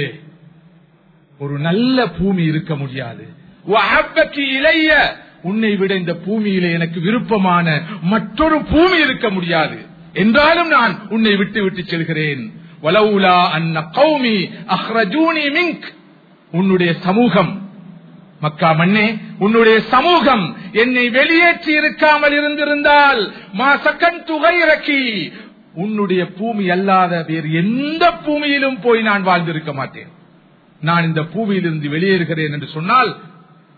ஒரு நல்ல பூமி இருக்க முடியாது. வஅஹப்பகி இலைய, உன்னை விட இந்த பூமியிலே எனக்கு விருப்பமான மற்றொரு பூமி இருக்க முடியாது. என்றாலும் நான் உன்னை விட்டு விட்டு செல்கிறேன். வலவுலா அன்ன கௌமி அஹ்ரஜூனி மின்க், உன்னுடைய சமூகம், மக்கா மண்ணே, உன்னுடைய சமூகம் என்னை வெளியேற்றி இருக்காமல் இருந்திருந்தால் மா சகன்து கைரகி, உன்னுடைய பூமி அல்லாத வேறு எந்த பூமியிலும் போய் நான் வாழ்ந்திருக்க மாட்டேன். நான் இந்த பூமியிலிருந்து வெளியேறுகிறேன் என்று சொன்னால்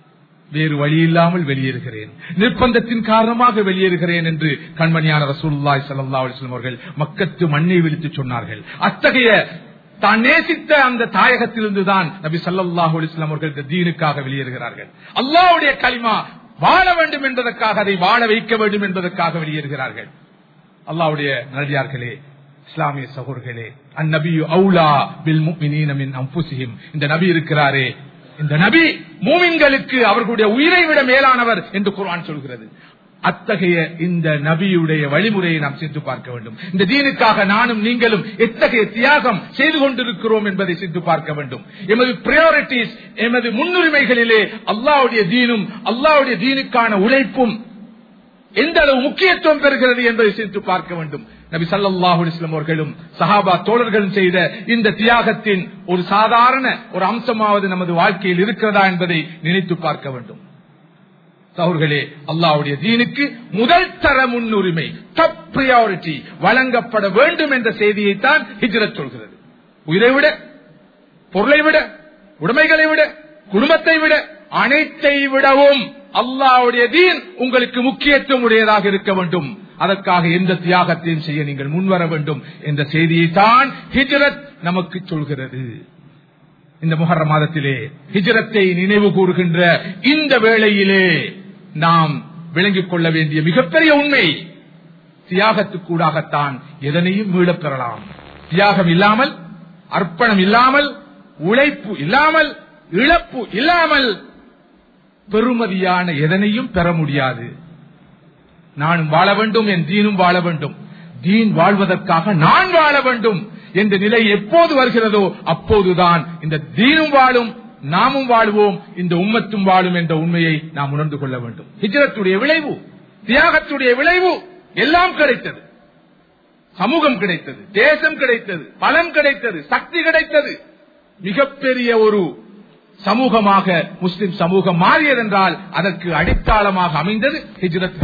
வேறு வழி இல்லாமல் வெளியேறுகிறேன், நிர்பந்தத்தின் காரணமாக வெளியேறுகிறேன் என்று கண்மணியான ரசூலுல்லாஹி ஸல்லல்லாஹு அலைஹி வஸல்லம் அவர்கள் மக்கத்து மண்ணை விழித்து சொன்னார்கள். அத்தகைய தான் நேசித்த அந்த தாயகத்திலிருந்துதான் நபி ஸல்லல்லாஹு அலைஹி வஸல்லம் அவர்கள் இந்த தீனுக்காக வெளியேறுகிறார்கள். அல்லாஹ்வுடைய கலிமா வாழ வேண்டும் என்பதற்காக, அதை வாழ வைக்க வேண்டும் என்பதற்காக வெளியேறுகிறார்கள். அல்லாஹ்வுடைய நல்லடியார்களே, இஸ்லாமிய சகோதரர்களே, அந்நபியு அவுலா பில் முஃமினீன மின் அன்ஃபுஸிஹிம், இந்த நபி இருக்கிறாரே, இந்த நபி மூமின்களுக்கு அவர்களுடைய உயிரை விட மேலானவர் என்று குர்ஆன் சொல்கிறது. அத்தகைய இந்த நபியுடைய வழிமுறையை நாம் சிந்து பார்க்க வேண்டும். இந்த தீனுக்காக நானும் நீங்களும் எத்தகைய தியாகம் செய்து கொண்டிருக்கிறோம் என்பதை சிந்து பார்க்க வேண்டும். எமது பிரையாரிட்டிஸ், எமது முன்னுரிமைகளிலே அல்லாஹ்வுடைய தீனும் அல்லாஹ்வுடைய தீனுக்கான உழைப்பும் எந்த அளவு முக்கியத்துவம் பெறுகிறது என்பதை சிந்து பார்க்க வேண்டும். நபி ஸல்லல்லாஹு அலைஹி வஸல்லம் அவர்களும் சஹாபா தோழர்களும் செய்த இந்த தியாகத்தின் ஒரு சாதாரண ஒரு அம்சமாவது நமது வாழ்க்கையில் இருக்கிறதா என்பதை நினைத்து பார்க்க வேண்டும். சகோதரர்களே, அல்லாஹ்வுடைய தீனுக்கு முதல் தர முன்னுரிமை, டாப் பிரையாரிட்டி வழங்கப்பட வேண்டும் என்ற செய்தியை தான் ஹிஜ்ரத் சொல்கிறது. உயிரை விட, பொருளை விட, உடைமைகளை விட, குடும்பத்தை விட, அனைத்தை விடவும் அல்லாஹ்வுடைய தீன் உங்களுக்கு முக்கியத்துவம் உடையதாக இருக்க வேண்டும். அதற்காக எந்த தியாகத்தையும் செய்ய நீங்கள் முன்வர வேண்டும் என்ற செய்தியை தான் ஹிஜ்ரத் நமக்கு சொல்கிறது. இந்த முஹர்ரம் மாதத்திலே ஹிஜ்ரத்தை நினைவு கூறுகின்ற இந்த வேளையிலே நாம் விளங்கிக் கொள்ள வேண்டிய மிகப்பெரிய உண்மை, தியாகத்துக்கூடாகத்தான் எதனையும் மீளப் பெறலாம். தியாகம் இல்லாமல், அர்ப்பணம் இல்லாமல், உழைப்பு இல்லாமல், இழப்பு இல்லாமல் பெருமதியான எதனையும் பெற முடியாது. நானும் வாழ வேண்டும், என் தீனும் வாழ வேண்டும், தீன் வாழ்வதற்காக நான் வாழ வேண்டும் என்ற நிலை எப்போது வருகிறதோ அப்போதுதான் இந்த தீனும் வாழும், நாமும் வாழ்வோம், இந்த உம்மத்தும் வாழும் என்ற உண்மையை நாம் உணர்ந்து கொள்ள வேண்டும். ஹிஜ்ரத்துடைய விளைவு, தியாகத்துடைய விளைவு எல்லாம் கிடைத்தது. சமூகம் கிடைத்தது, தேசம் கிடைத்தது, பலம் கிடைத்தது, சக்தி கிடைத்தது. மிகப்பெரிய ஒரு சமூகமாக முஸ்லிம் சமூகம் மாறியதென்றால் அதற்கு அடித்தாளமாக அமைந்தது ஹிஜ்ரத்.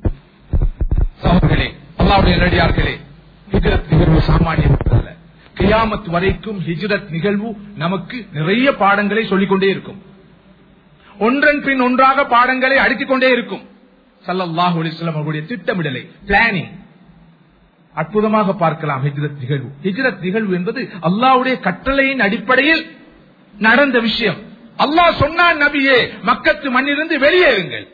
சகோதரர்களே, அல்லாஹ்வுடைய நல்லடியார்களே, ஹிஜ்ரத் நிகழ்வு சாமானியமல்ல. கியாமத் வரைக்கும் ஹிஜ்ரத் நிகழ்வு நமக்கு நிறைய பாடங்களை சொல்லிக் கொண்டே இருக்கும். ஒன்றன் பின் ஒன்றாக பாடங்களை அடித்துக் கொண்டே இருக்கும். ஸல்லல்லாஹு அலைஹி வஸல்லம் அவருடைய திட்டமிடலை, பிளானிங் அற்புதமாக பார்க்கலாம். ஹிஜ்ரத் நிகழ்வு ஹிஜ்ரத் நிகழ்வு என்பது அல்லாஹ்வுடைய கட்டளையின் அடிப்படையில் நடந்த விஷயம். அல்லாஹ் சொன்னான், நபியே மக்கத்து மண்ணிலிருந்து வெளியேறுங்கள்,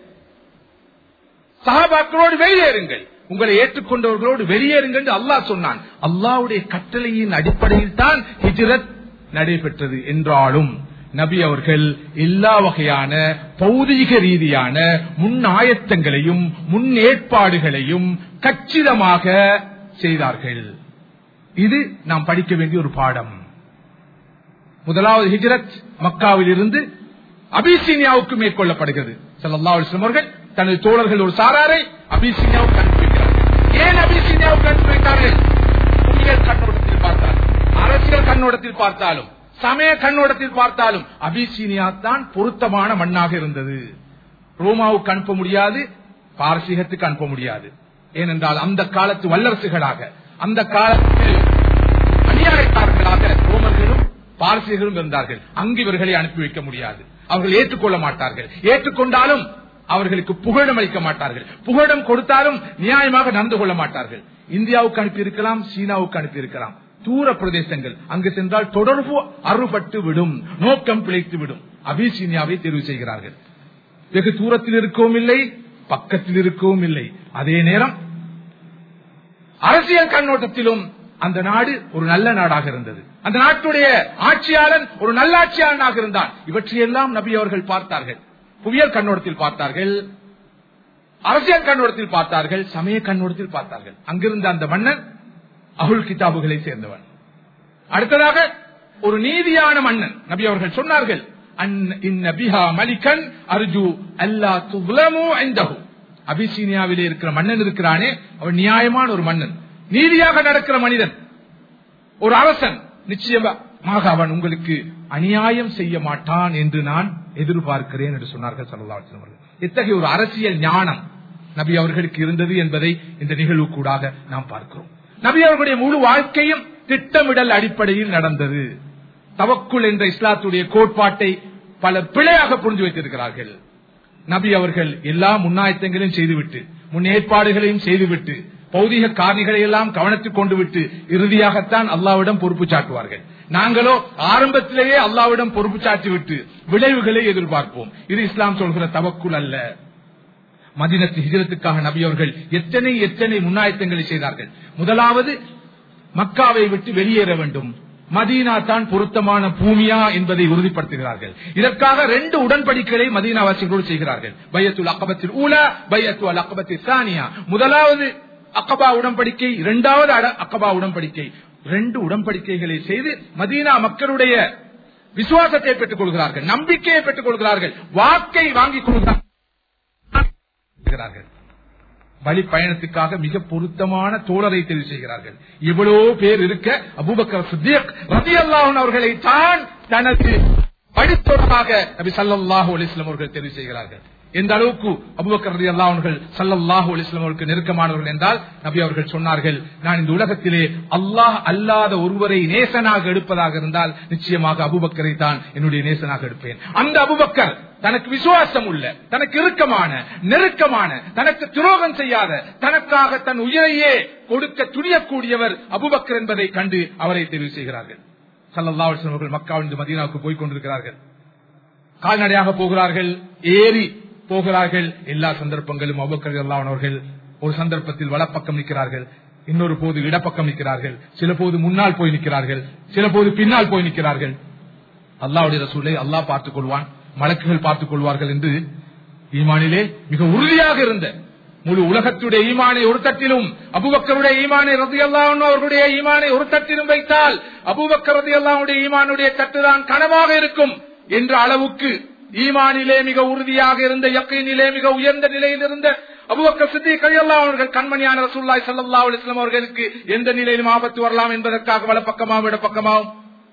சஹாபாக்களோடு வெளியேறுங்கள், உங்களை ஏற்றுக்கொண்டவர்களோடு வெளியேறுங்கள் என்று அல்லாஹ் சொன்னான். அல்லாஹ்வுடைய கட்டளையின் அடிப்படையில் தான் ஹிஜ்ரத் நடைபெற்றது என்றாலும் நபி அவர்கள் எல்லா வகையான பௌதீக ரீதியான முன் ஆயத்தங்களையும் முன் ஏற்பாடுகளையும் கச்சிதமாக செய்தார்கள். இது நாம் படிக்க வேண்டிய ஒரு பாடம். முதலாவது ஹிஜ்ரத் மக்காவில் இருந்து அபிசீனியாவுக்கு மேற்கொள்ளப்படுகிறது. ஸல்லல்லாஹு அலைஹி வஸல்லம் அவர்கள் தனது தோழர்கள் ஒரு சாராரை அபிசீனியாவுக்கு அனுப்பி வைக்கிறார்கள். ஏன் அபிசீனியாவுக்கு அனுப்பி வைத்தார்கள்? புவியியல் கண்ணோட்டத்தில் பார்த்தாலும், அரசியல் கண்ணோட்டத்தில் பார்த்தாலும், சமய கண்ணோட்டத்தில் பார்த்தாலும் அபிசீனியா தான் பொருத்தமான மண்ணாக இருந்தது. ரோமாவுக்கு அனுப்ப முடியாது, பாரசீகத்துக்கு அனுப்ப முடியாது. ஏனென்றால் அந்த காலத்து வல்லரசுகளாக, அந்த காலத்தில் அநியாயக்காரர்களாக ரோமர்களும் பாரசீகரும் இருந்தார்கள். அங்கு இவர்களை அனுப்பி வைக்க முடியாது. அவர்கள் ஏற்றுக்கொள்ள மாட்டார்கள். ஏற்றுக்கொண்டாலும் அவர்களுக்கு புகழிடம் அளிக்க மாட்டார்கள். புகழிடம் கொடுத்தாலும் நியாயமாக நடந்து கொள்ள மாட்டார்கள். இந்தியாவுக்கு அனுப்பி இருக்கலாம், சீனாவுக்கு அனுப்பி இருக்கலாம். தூர பிரதேசங்கள், அங்கு சென்றால் தொடர்பு அறுபட்டு விடும், நோக்கம் பிழைத்து விடும். அபிசீனியாவை தேர்வு செய்கிறார்கள். வெகு தூரத்தில் இருக்கவும் இல்லை, பக்கத்தில் இருக்கவும் இல்லை. அதே நேரம் அரசியல் கண்ணோட்டத்திலும் அந்த நாடு ஒரு நல்ல நாடாக இருந்தது. அந்த நாட்டுடைய ஆட்சியாளன் ஒரு நல்லாட்சியாளனாக இருந்தான். இவற்றையெல்லாம் நபி அவர்கள் பார்த்தார்கள். புவியியல் கண்ணோட்டத்தில் பார்த்தார்கள், அரசியல் கண்ணோட்டத்தில் பார்த்தார்கள், சமய கண்ணோட்டத்தில் பார்த்தார்கள். அங்கிருந்த அந்த மன்னன் அஹுல் கிதாபுகளை சேர்ந்தவன். அடுத்ததாக ஒரு நீதியான மன்னன். நபி அவர்கள் சொன்னார்கள், அபிசீனியாவிலே இருக்கிற மன்னன் இருக்கிறானே, அவன் நியாயமான ஒரு மன்னன், நீதியாக நடக்கிற மனிதன், ஒரு அரசன். நிச்சயமாக அவன் உங்களுக்கு அநியாயம் செய்ய மாட்டான் என்று நான் எதிர்பார்க்கிறேன் என்று சொன்னார்கள் ஸல்லல்லாஹு அலைஹி வஸல்லம். இத்தகைய ஒரு அரசியல் ஞானம் நபி அவர்களுக்கு இருந்தது என்பதை இந்த நிகழ்வு கூடாக நாம் பார்க்கிறோம். நபி அவர்களுடைய முழு வாழ்க்கையும் திட்டமிடல் அடிப்படையில் நடந்தது. தவக்குல் என்ற இஸ்லாத்துடைய கோட்பாட்டை பலர் பிழையாக புரிந்து வைத்திருக்கிறார்கள். நபி அவர்கள் எல்லா முன்னாயத்தங்களையும் செய்துவிட்டு முன்னேற்பாடுகளையும் செய்துவிட்டு பௌதிக காரணிகளை எல்லாம் கவனத்துக் கொண்டு விட்டு இறுதியாகத்தான் அல்லாஹ்விடம் பொறுப்பு சாட்டுவார்கள். நாங்களோ ஆரம்பத்திலேயே அல்லாஹ்விடம் பொறுப்பு சாட்டிவிட்டு விளைவுகளை எதிர்பார்ப்போம். இது இஸ்லாம் சொல்கிற தவக்குல் அல்ல. மதீனத்து ஹிஜ்ரத்துக்காக நபி அவர்கள் எத்தனை எத்தனை முன்னாயத்தங்களை செய்தார்கள். முதலாவது மக்காவை விட்டு வெளியேற வேண்டும். மதீனா தான் பொருத்தமான பூமியா என்பதை உறுதிப்படுத்துகிறார்கள். இதற்காக ரெண்டு உடன்படிக்கைகளை மதீனாவாசிகளோடு செய்கிறார்கள். பையத்துல் அக்பத்தில் ஊலா, பையத்துல் அக்பத்தில் சானியா. முதலாவது அக்கபா உடன்படிக்கை, இரண்டாவது அக்கபா உடன்படிக்கை. ரெண்டு உடன்படிக்கைகளை செய்து மதீனா மக்களுடைய விசுவாசத்தை பெற்றுக் கொள்கிறார்கள், நம்பிக்கையை பெற்றுக் கொள்கிறார்கள், வாக்கை வாங்கிக் கொள்கிறார்கள். வழி பயணத்துக்காக மிக பொருத்தமான தோழரை தெரிவு செய்கிறார்கள். எவ்வளவு பேர் இருக்க அபூபக்கர் சித்தீக் ரலியல்லாஹு அன்ஹு அவர்களை தான் தனது படித்தோராக நபி ஸல்லல்லாஹு அலைஹி வஸல்லம் அவர்கள் தெரிவு செய்கிறார்கள். எந்த அளவுக்கு அபூபக்கர் ரலியல்லாஹு அன்ஹு ஸல்லல்லாஹு அலைஹி வஸல்லம் அவர்களுக்கு நெருக்கமானவர்கள் என்றால், நபி அவர்கள் சொன்னார்கள், நான் இந்த உலகத்திலே அல்லாஹ் அல்லாத ஒருவரை நேசனாக எடுப்பதாக இருந்தால் நிச்சயமாக அபூபக்கரை தான் என்னுடைய நேசனாக எடுப்பேன். அந்த அபூபக்கர் தனக்கு விசுவாசம் உள்ள, தனக்கு இறுக்கமான, நெருக்கமான, தனக்கு துரோகம் செய்யாத, தனக்காக தன் உயிரையே கொடுக்க துணியக்கூடியவர் அபூபக்கர் என்பதை கண்டு அவரை தெரிவு செய்கிறார்கள். ஸல்லல்லாஹு அலைஹி வஸல்லம் அவர்கள் மக்காவிலிருந்து மதீனாவுக்கு போய் கொண்டிருக்கிறார்கள். கால்நடையாக போகிறார்கள், ஏறி போகிறார்கள். எல்லா சந்தர்ப்பங்களும் அபூபக்கர் ரலியல்லாஹு அன்ஹு அவர்கள் ஒரு சந்தர்ப்பத்தில் வலப்பக்கம் நிற்கிறார்கள், இன்னொரு போது இடப்பக்கம் நிற்கிறார்கள், சில போது முன்னால் போய் நிற்கிறார்கள், சில போது பின்னால் போய் நிற்கிறார்கள். அல்லாஹ்வுடைய ரசூலை அல்லாஹ் பார்த்துக் கொள்வான், மலக்குகள் பார்த்துக் கொள்வார்கள் என்று ஈமானிலே மிக உறுதியாக இருந்த, முழு உலகத்துடைய ஈமானை ஒரு தட்டிலும் அபூபக்கருடைய ஈமானை ரலியல்லாஹு அன்ஹு அவர்களுடைய ஈமானை ஒரு தட்டிலும் வைத்தால் அபூபக்கர் ரலியல்லாஹு அன்ஹுடைய ஈமானுடைய தட்டுதான் கனமாக இருக்கும் என்ற அளவுக்கு ஈமானிலே மிக உறுதியாக இருந்த, யக்கீனிலே மிக உயர்ந்த நிலையில் இருந்த அபூபக்கர் சித்தீக் ரலியல்லாஹு அன்ஹு அவர்கள் கண்மணியான ரசூலுல்லாஹி ஸல்லல்லாஹு அலைஹி வஸல்லம் அவர்களுக்கு எந்த நிலையிலும் ஆபத்து வரலாம் என்பதற்காக வலப்பக்கமாகவும் இடப்பக்கமாகவும்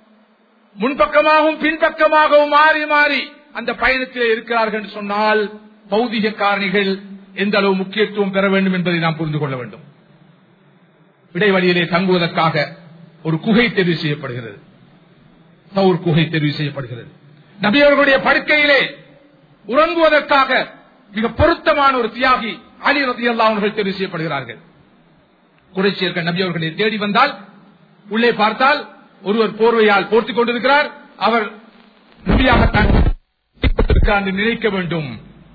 முன்பக்கமாகவும் பின்பக்கமாகவும் மாறி மாறி அந்த பயணத்திலே இருக்கிறார்கள் என்று சொன்னால் பௌதிக காரணிகள் எந்த அளவு முக்கியத்துவம் பெற வேண்டும் என்பதை நாம் புரிந்து கொள்ள வேண்டும். இடைவெளியிலே தங்குவதற்காக ஒரு குகை தெரிவு செய்யப்படுகிறது, தௌர் குகை தெரிவு செய்யப்படுகிறது. நபி அவர்களுடைய படுக்கையிலே உறங்குவதற்காக மிக பொருத்தமான ஒரு தியாகி அலி ரலியல்லாஹு அன்ஹு தெரிவு செய்யப்படுகிறார்கள். குறைஷியர்கள் நபி அவர்களை தேடி வந்தால் உள்ளே பார்த்தால் ஒருவர் போர்வையால் போர்த்திக் கொண்டிருக்கிறார். அவர் நபியாகத்தான் நினைக்க வேண்டும்.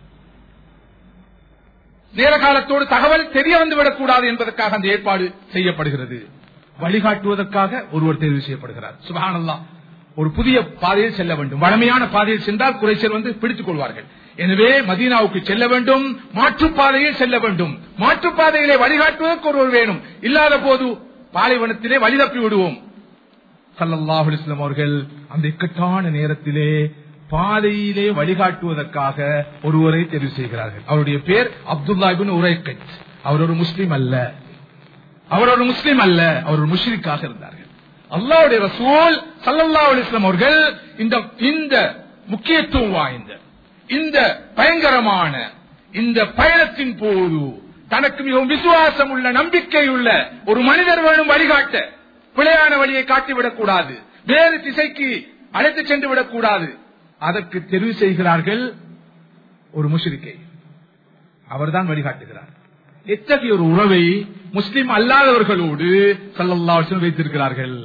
நேர காலத்தோடு தகவல் தெரிய வந்துவிடக் கூடாது என்பதற்காக அந்த ஏற்பாடு செய்யப்படுகிறது. வழிகாட்டுவதற்காக ஒருவர் தேர்வு செய்யப்படுகிறார். சுப்ஹானல்லாஹ். ஒரு புதிய பாதையில் செல்ல வேண்டும். வளமையான பாதையில் சென்றால் குறைஷியர் வந்து பிடித்துக் கொள்வார்கள். எனவே மதீனாவுக்கு செல்ல வேண்டும், மாற்றுப்பாதையில் செல்ல வேண்டும். மாற்றுப்பாதையிலே வழிகாட்டுவதற்கு ஒருவர் வேணும். இல்லாத போது பாலைவனத்திலே வழி தப்பி விடுவோம். ஸல்லல்லாஹு அலைஹி வஸல்லம் அவர்கள் அந்த இக்கட்டான நேரத்திலே பாதையிலே வழிகாட்டுவதற்காக ஒருவரை தெரிவு செய்கிறார்கள். அவருடைய பேர் அப்துல்லா இப்னு உரைக்கத். அவர் ஒரு முஸ்லிம் அல்ல, அவர் ஒரு முஸ்லிம் அல்ல, அவர் ஒரு முஷ்ரிக்காக இருந்தார்கள். அல்லாஹ்வுடைய ரசூல் ஸல்லல்லாஹு அலைஹி வஸல்லம் அவர்கள் இந்த இந்த முக்கியத்துவம் வாய்ந்த, இந்த பயங்கரமான இந்த பயணத்தின் போது தனக்கு மிகவும் விசுவாசம் உள்ள, நம்பிக்கை உள்ள ஒரு மனிதர் வேணும் வழிகாட்ட. பிழையான வழியை காட்டிவிடக் கூடாது, வேறு திசைக்கு அழைத்து சென்று விடக் கூடாது. அதற்கு தெரிவு செய்கிறார்கள் ஒரு முஷ்ரிக்கை. அவர்தான் வழிகாட்டுகிறார். எத்தகைய ஒரு உறவை முஸ்லிம் அல்லாதவர்களோடு ஸல்லல்லாஹு அலைஹி வஸல்லம் வைத்திருக்கிறார்கள்.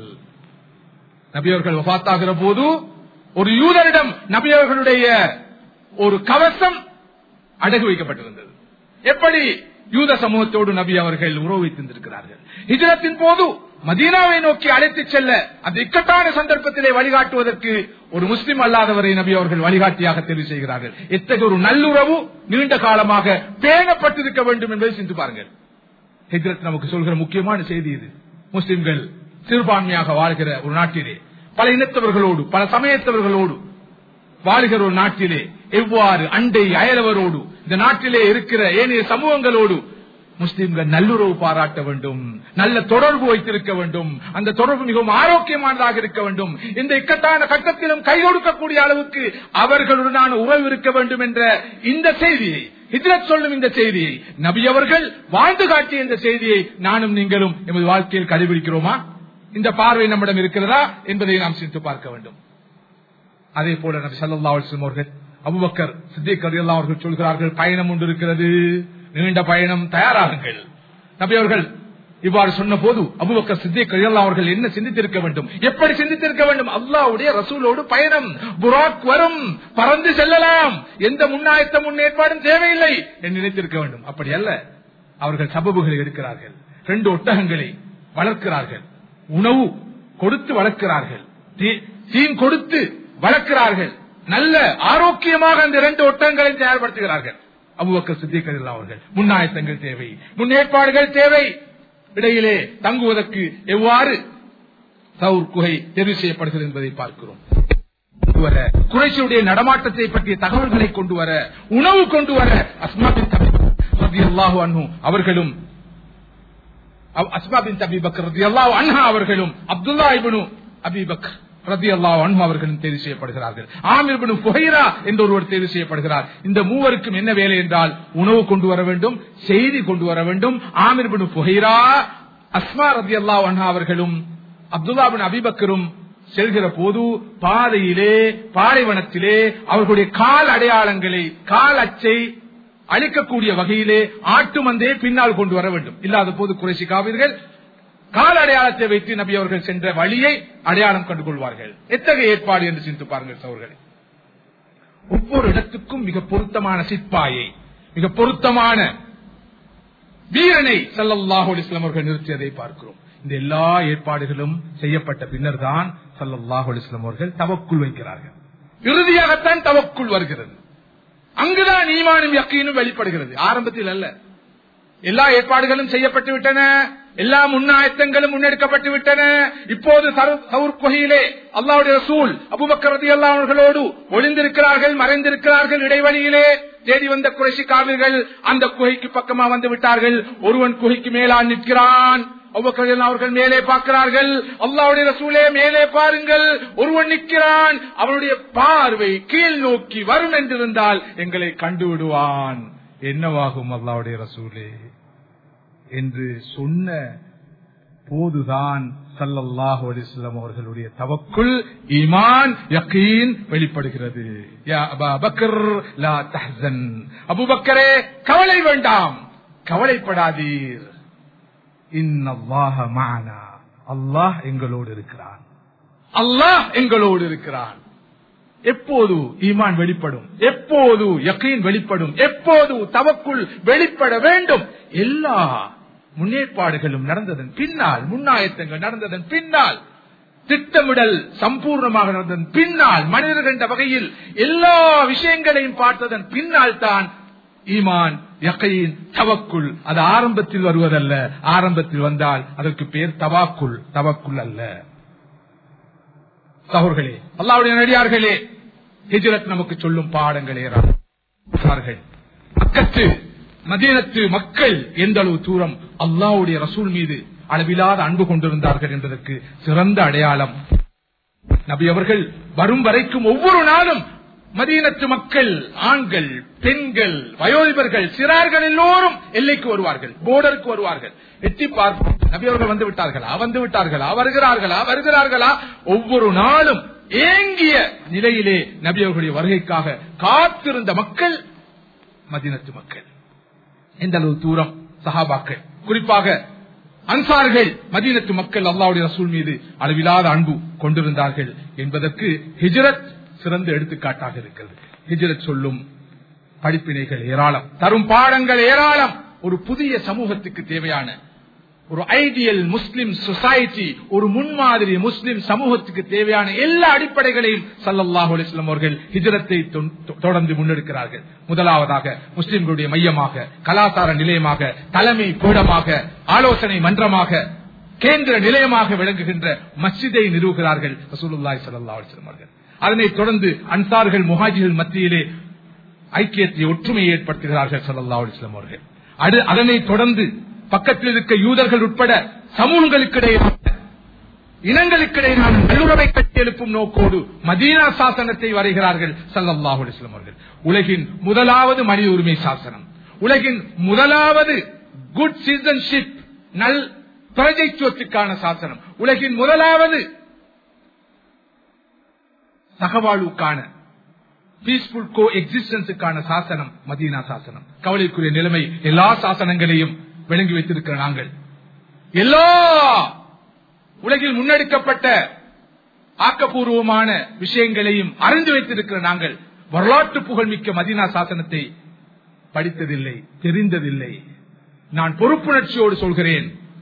நபி அவர்கள் வஃபாத்தாகிற போது ஒரு யூதரிடம் நபி அவர்களுடைய ஒரு கவசம் அடகு வைக்கப்பட்டிருந்தது. எப்படி யூத சமூகத்தோடு நபி அவர்கள் உறவு வைத்திருக்கிறார்கள். ஹிஜ்ரத்தின் போது மதீனாவை நோக்கி அழைத்து செல்ல அந்த இக்கட்டான சந்தர்ப்பத்திலே வழிகாட்டுவதற்கு ஒரு முஸ்லிம் அல்லாதவரை நபி அவர்கள் வழிகாட்டியாக தெரிவு செய்கிறார்கள். எத்தகைய ஒரு நல்லுறவு நீண்ட காலமாக பேணப்பட்டிருக்க வேண்டும் என்பதை சிந்து பாருங்கள். ஹிஜ்ரத் நமக்கு சொல்கிற முக்கியமான செய்தி இது. முஸ்லிம்கள் சிறுபான்மையாக வாழ்கிற ஒரு நாட்டிலே, பல இனத்தவர்களோடு பல சமயத்தவர்களோடு வாழ்கிற ஒரு நாட்டிலே எவ்வாறு அண்டை அயலவரோடு இந்த நாட்டிலே இருக்கிற ஏனைய சமூகங்களோடு முஸ்லிம்கள் நல்லுறவு பாராட்ட வேண்டும், நல்ல தொடர்பு வைத்திருக்க வேண்டும். அந்த தொடர்பு மிகவும் ஆரோக்கியமானதாக இருக்க வேண்டும். இந்த இக்கட்டான கட்டத்திலும் கை கொடுக்கக்கூடிய அளவுக்கு அவர்களுடனான உறவு இருக்க வேண்டும் என்ற இந்த செய்தியை, ஹிஜ்ரத் சொல்லும் இந்த செய்தியை, நபி அவர்கள் வாழ்ந்து காட்டிய இந்த செய்தியை நானும் நீங்களும் எமது வாழ்க்கையில் கடைபிடிக்கிறோமா? இந்த பார்வை நம்மிடம் இருக்கிறதா என்பதை நாம் சிந்தித்து பார்க்க வேண்டும். அதே போல நபி ஸல்லல்லாஹு அலைஹி வஸல்லம் அவர்கள் அபூபக்கர் சித்திக் ரலியல்லாஹு அவர்கள் சொல்கிறார்கள், பயணம் ஒன்று இருக்கிறது, நீண்ட பயணம், தயாராகுங்கள். நபி அவர்கள் இவ்வாறு சொன்ன போது அபூபக்கர் சித்திக் ரலியல்லாஹு அவர்கள் என்ன சிந்தித்திருக்க வேண்டும், எப்படி சிந்தித்திருக்க வேண்டும்? அல்லாஹ்வுடைய ரசூலோடு பயணம், புராக் வரும், பறந்து செல்லலாம், எந்த முன்னாயத்த முன்னேற்பாடும் தேவையில்லை என்று நினைத்திருக்க வேண்டும். அப்படி அல்ல, அவர்கள் சபபுகளை எடுக்கிறார்கள், ரெண்டு ஒட்டகங்களை வளர்க்கிறார்கள், உணவு கொடுத்து வளர்க்கிறார்கள், தீன் கொடுத்து வளர்க்கிறார்கள், நல்ல ஆரோக்கியமாக அந்த இரண்டு ஒட்டகங்களை தயார்படுத்துகிறார்கள். அபூபக்கர் சித்திக் ரலியல்லாஹு அவர்கள் முன்னாயத்தங்கள் தேவை, முன்னேற்பாடுகள் தேவை, இடையிலே தங்குவதற்கு எவ்வாறு சவுர் குகை தெரிவு செய்யப்படுகிறது என்பதை பார்க்கிறோம். குறைஷியுடைய நடமாட்டத்தை பற்றிய தகவல்களை கொண்டு வர, உணவு கொண்டு வர அஸ்மா பின்த் ரலியல்லாஹு அன்ஹு அவர்களும் அஸ்மா பின்த் அபீ பக்கர் ரலியல்லாஹு அன்ஹா அவர்களும் அப்துல்லா இப்னு அபீ பக்கர் ரலியல்லாஹு அன்ஹு அவர்களும் தேர்வு செய்யப்படுகிறார்கள். ஆமிர் இப்னு ஃபுஹைரா என்ற ஒருவர் தேர்வு செய்யப்படுகிறார். இந்த மூவருக்கும் என்ன வேலை என்றால், உணவு கொண்டு வர வேண்டும், செய்தி கொண்டு வர வேண்டும். ஆமிர் இப்னு ஃபுஹைரா, அஸ்மா ரலியல்லாஹு அன்ஹா அவர்களும் அப்துல்லா இப்னு அபீ பக்கரும் செல்கிற போது பாதையிலே, பாலைவனத்திலே அவர்களுடைய கால் அடையாளங்களை, கால் அச்சை அழிக்கக்கூடிய வகையிலே ஆட்டு மந்தையை பின்னால் கொண்டு வர வேண்டும். இல்லாத போது குறைஷி காவிர்கள் கால அடையாளத்தை வைத்து நபி அவர்கள் சென்ற வழியை அடையாளம் கண்டு கொள்வார்கள். எத்தகைய ஏற்பாடு என்று சிந்தித்து பாருங்கள் சகோதரர்களே. ஒவ்வொரு இடத்துக்கும் மிக பொருத்தமான சிப்பாயை, மிக பொருத்தமான வீரனை ஸல்லல்லாஹு அலைஹி வஸல்லம் அவர்கள் நிறுத்தியதை பார்க்கிறோம். இந்த எல்லா ஏற்பாடுகளும் செய்யப்பட்ட பின்னர் தான் ஸல்லல்லாஹு அலைஹி வஸல்லம் அவர்கள் தவக்குல் வைக்கிறார்கள். இறுதியாகத்தான் தவக்குல் வருகிறது. அங்குதான் ஈமானும் யக்கீனும் வெளிப்படுகிறது, ஆரம்பத்தில் அல்ல. எல்லா ஏற்பாடுகளும் செய்யப்பட்டு விட்டன, எல்லா முன்னாயத்தங்களும் முன்னெடுக்கப்பட்டு விட்டன. இப்போது சவுர் குகையிலே அல்லாஹ்வுடைய ரசூல் அபூபக்கர் ரலியல்லாஹு அவர்களோடு ஒளிந்திருக்கிறார்கள், மறைந்திருக்கிறார்கள். இடைவெளியிலே தேடி வந்த குறைஷி காவிர்கள் அந்த குகைக்கு பக்கமா வந்து விட்டார்கள். ஒருவன் குகைக்கு மேலான் நிற்கிறான், அபூபக்கர் அவர்கள் மேலே பார்க்கிறார்கள். அல்லாஹ்வுடைய ரசூலே மேலே பாருங்கள், ஒருவன் நிற்கிறான், அவனுடைய பார்வை கீழ் நோக்கி வரும் என்றிருந்தால் எங்களை கண்டுவிடுவான், என்னவாகும் அல்லாஹ்வுடைய ரசூலே என்று சொன்ன போதுதான் ஸல்லல்லாஹு அலைஹி வஸல்லம் அவர்களுடைய தவக்குல், ஈமான், யகீன் வெளிப்படுகிறது. யா அபா பக்கர் லா தஹ்சன், அபூபக்கரே கவலை வேண்டாம், கவலைப்படாதீர், இன்னல்லாஹ மஅனா, அல்லாஹ் எங்களோடு இருக்கிறான், அல்லாஹ் எங்களோடு இருக்கிறான். எப்போது ஈமான் வெளிப்படும், எப்போது யகீன் வெளிப்படும், எப்போது தவக்குல் வெளிப்பட வேண்டும்? எல்லா முன்னேற்பாடுகளும் நடந்ததன் பின்னால், முன்னாயத்தங்கள் நடந்ததன் பின்னால், திட்டமிடல் சம்பூர்ணமாக நடந்ததன் பின்னால், மனிதர்கள் என்ற வகையில் எல்லா விஷயங்களையும் பார்த்ததன் பின்னால் தான் ஈமான், யகீன், தவக்குல். அது ஆரம்பத்தில் வருவதல்ல. ஆரம்பத்தில் வந்தால் அதற்கு பேர் தவாக்குல், தவக்குல் அல்ல. சகோதரர்களே, அல்லாஹ்வுடைய நடிகார்களே, ஹிஜ்ரத் நமக்கு சொல்லும் பாடங்கள் ஏறார்கள். மக்கத்து மதீனத்து மக்கள் எந்த அளவு தூரம் அல்லாஹ்வுடைய ரசூல் மீது அளவிலாத அன்பு கொண்டிருந்தார்கள் என்பதற்கு சிறந்த அடையாளம். நபி அவர்கள் வரும் வரைக்கும் ஒவ்வொரு நாளும் மதீனத்து மக்கள், ஆண்கள், பெண்கள், வயோதிபர்கள், சிறார்கள் எல்லோரும் எல்லைக்கு வருவார்கள், போர்டருக்கு வருவார்கள். எட்டி பார்ப்போம், நபி அவர்கள் வந்து விட்டார்களா, வந்து விட்டார்களா, வருகிறார்களா, வருகிறார்களா. ஒவ்வொரு நாளும் ஏங்கிய நிலையிலே நபி அவர்களுடைய வருகைக்காக காத்திருந்த மக்கள் மதீனத்து மக்கள். எந்த அளவு தூரம் சஹாபாக்கள், குறிப்பாக அன்சார்கள், மதீனத்து மக்கள் அல்லாஹ்வுடைய ரசூல் மீது அளவிலாத அன்பு கொண்டிருந்தார்கள் என்பதற்கு ஹிஜ்ரத் சிறந்த எடுத்துக்காட்டாக இருக்கிறது. ஹிஜ்ரத் சொல்லும் படிப்பினைகள் ஏராளம், தரும் பாடங்கள் ஏராளம். ஒரு புதிய சமூகத்துக்கு தேவையான ஒரு ஐடியல் முஸ்லிம் சொசைட்டி, ஒரு முன்மாதிரி முஸ்லிம் சமூகத்துக்கு தேவையான எல்லா அடிப்படைகளையும் ஸல்லல்லாஹு அலைஹி வஸல்லம் அவர்கள் ஹிஜ்ரத்தை தொடர்ந்து முன்னெடுக்கிறார்கள். முதலாவதாக முஸ்லிம்களுடைய மையமாக, கலாச்சார நிலையமாக, தலைமை பீடமாக, ஆலோசனை மன்றமாக, கேந்திர நிலையமாக விளங்குகின்ற மஸ்ஜிதை நிறுவுகிறார்கள் ரசூலுல்லாஹி ஸல்லல்லாஹு அலைஹி வஸல்லம் அவர்கள். அதனைத் தொடர்ந்து அன்சார்கள், முஹாஜிர்கள் மத்தியிலே ஐக்கியத்தை, ஒற்றுமையை ஏற்படுத்துகிறார்கள் ஸல்லல்லாஹு அலைஹி வஸல்லம் அவர்கள். அதனைத் தொடர்ந்து பக்கத்தில் இருக்க யூதர்கள் உட்பட சமூகங்களுக்கிடையிலான, இனங்களுக்கிடையிலான நல்லுறவை கட்டி எழுப்பும் நோக்கோடு மதீனா சாசனத்தை வரைகிறார்கள் ஸல்லல்லாஹு அலைஹி வஸல்லம் அவர்கள். உலகின் முதலாவது மனித உரிமை சாசனம், உலகின் முதலாவது குட் சிட்டிசன்ஷிப், நல் பிரஜைத்துவத்துக்கான சாசனம், உலகின் முதலாவது சகவாழ்வுக்கான பீஸ்ஃபுல் கோ எக்ஸிஸ்டன்ஸுக்கான சாசனம் மதீனா சாசனம். கவலைக்குரிய நிலைமை, எல்லா சாசனங்களையும் விளங்கி வைத்திருக்கிற நாங்கள், எல்லா உலகில் முன்னெடுக்கப்பட்ட ஆக்கப்பூர்வமான விஷயங்களையும் அறிந்து வைத்திருக்கிற நாங்கள் வரலாற்று புகழ்மிக்க மதீனா சாசனத்தை படித்ததில்லை, தெரிந்ததில்லை. நான் பொறுப்புணர்ச்சியோடு சொல்கிறேன்,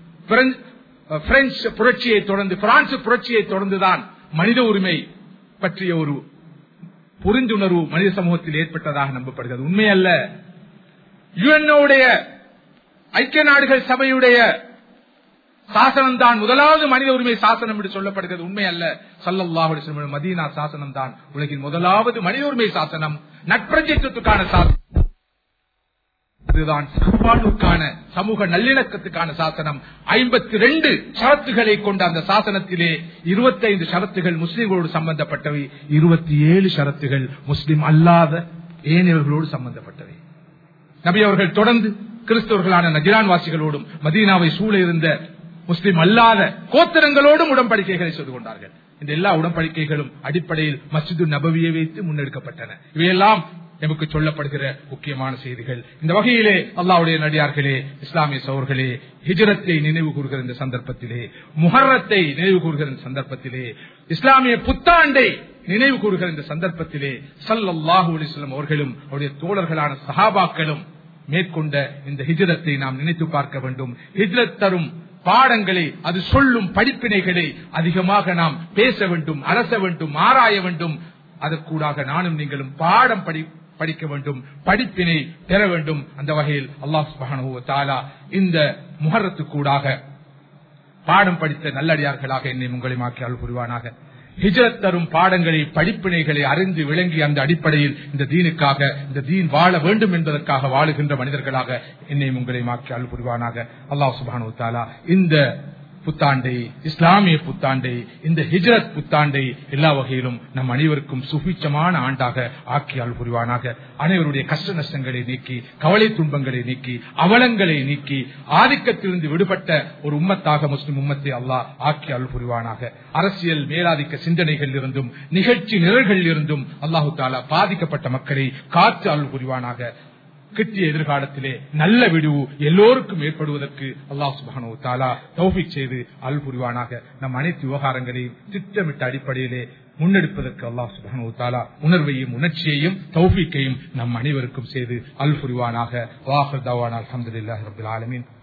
பிரெஞ்சு புரட்சியை தொடர்ந்து, பிரான்ஸ் புரட்சியை தொடர்ந்துதான் மனித உரிமை பற்றிய ஒரு புரிந்துணர்வு மனித சமூகத்தில் ஏற்பட்டதாக நம்பப்படுகிறது. உண்மை அல்ல. யுஎன்ஓடைய ஐக்கிய நாடுகள் சபையுடைய சாசனம் தான் முதலாவது மனித உரிமை சாசனம் என்று சொல்லப்படுகிறது. உண்மை அல்ல. ஸல்லல்லாஹு அலைஹி வஸல்லம் மதீனா சாசனம் தான் உலகின் முதலாவது மனித உரிமை சாசனம், நட்பிரஜத்துக்கான சாசனம், அதுதான் வாழ்வுக்கான சமூக நல்லிணக்கத்துக்கான சாசனம். ஐம்பத்தி இரண்டு ஷரத்துகளை கொண்ட அந்த சாசனத்திலே இருபத்தி ஐந்து ஷரத்துகள் முஸ்லிம்களோடு சம்பந்தப்பட்டவை, இருபத்தி ஏழு ஷரத்துகள் முஸ்லிம் அல்லாத ஏனையவர்களோடு சம்பந்தப்பட்டவை. நபி அவர்கள் தொடர்ந்து கிறிஸ்தவர்களான நஜ்ரான் வாசிகளோடும் மதீனாவை சூழ இருந்த முஸ்லிம் அல்லாத கோத்திரங்களோடும் உடன்படிக்கைகளை செய்து கொண்டார்கள். இந்த எல்லா உடன்படிக்கைகளும் அடிப்படையில் மஸ்ஜிது நபவியை வைத்து முன்னெடுக்கப்பட்டன. இவையெல்லாம் நமக்கு சொல்லப்படுகிற முக்கியமான செய்திகள். இந்த வகையிலே அல்லாஹ்வுடைய நடிகார்களே, இஸ்லாமிய சகோதரர்களே, ஹிஜ்ரத்தை நினைவு கூறுகிற இந்த சந்தர்ப்பத்திலே, முஹர்ரத்தை நினைவு கூறுகிற இந்த சந்தர்ப்பத்திலே, இஸ்லாமிய புத்தாண்டை நினைவு கூறுகிற இந்த சந்தர்ப்பத்திலே ஸல்லல்லாஹு அலைஹி வஸல்லம் அவர்களும் அவருடைய தோழர்களான சஹாபாக்களும் மேற்கொண்ட இந்த ஹிஜ்ரத்தை நாம் நினைத்து பார்க்க வேண்டும். ஹிஜ்ரத் தரும் பாடங்களை, அது சொல்லும் படிப்பினைகளை அதிகமாக நாம் பேச வேண்டும், அரச வேண்டும், ஆராய வேண்டும். அதற்கூடாக நானும் நீங்களும் பாடம் படி படிக்க வேண்டும், படிப்பினை பெற வேண்டும். அந்த வகையில் அல்லாஹ் சுப்ஹானஹு வ தஆலா இந்த முஹர்ரத்துக்கூடாக பாடம் படித்த நல்லடியார்களாக என்னை உங்களை மாக்கி அருள் புரிவானாக. ஹிஜ்ரத் தரும் பாடங்களை, படிப்பினைகளை அறிந்து விளங்கி அந்த அடிப்படையில் இந்த தீனுக்காக, இந்த தீன் வாழ வேண்டும் என்பதற்காக வாழுகின்ற மனிதர்களாக என்னை உங்களை மாக்கி அருள் புரிவானாக. அல்லாஹ் சுப்ஹானஹு வ தஆலா இந்த புத்தாண்டை, இஸ்லாமிய புத்தாண்டை, இந்த ஹிஜ்ரத் புத்தாண்டை எல்லா வகையிலும் நம் அனைவருக்கும் சுபிச்சமான ஆண்டாக ஆக்கி அருள் புரிவானாக. அனைவருடைய கஷ்ட நஷ்டங்களை நீக்கி, கவலை துன்பங்களை நீக்கி, அவலங்களை நீக்கி, ஆதிக்கத்திலிருந்து விடுபட்ட ஒரு உம்மத்தாக முஸ்லிம் உம்மத்தை அல்லாஹ் ஆக்கி அருள் புரிவானாக. அரசியல் மேலாதிக்க சிந்தனைகளில் இருந்தும் நிகழ்ச்சி நிரல்களில் இருந்தும் அல்லாஹு தஆலா பாதிக்கப்பட்ட மக்களை காத்து அருள் புரிவானாக. கிட்டிய எதிர்காலத்திலே நல்ல விடுவு எல்லோருக்கும் ஏற்படுவதற்கு அல்லாஹ் சுப்ஹானஹு வ தஆலா தௌஃபீக் செய்து அருள் புரிவானாக. நம் அனைத்து விவகாரங்களையும் திட்டமிட்ட அடிப்படையிலே முன்னெடுப்பதற்கு அல்லாஹ் சுப்ஹானஹு வ தஆலா உணர்வையும் உணர்ச்சியையும் தௌஃபீக்கையும் நம் அனைவருக்கும் செய்து அருள் புரிவானாக. வாஹிர் தஅவானா அல்ஹம்துலில்லாஹி ரப்பில் ஆலமீன்.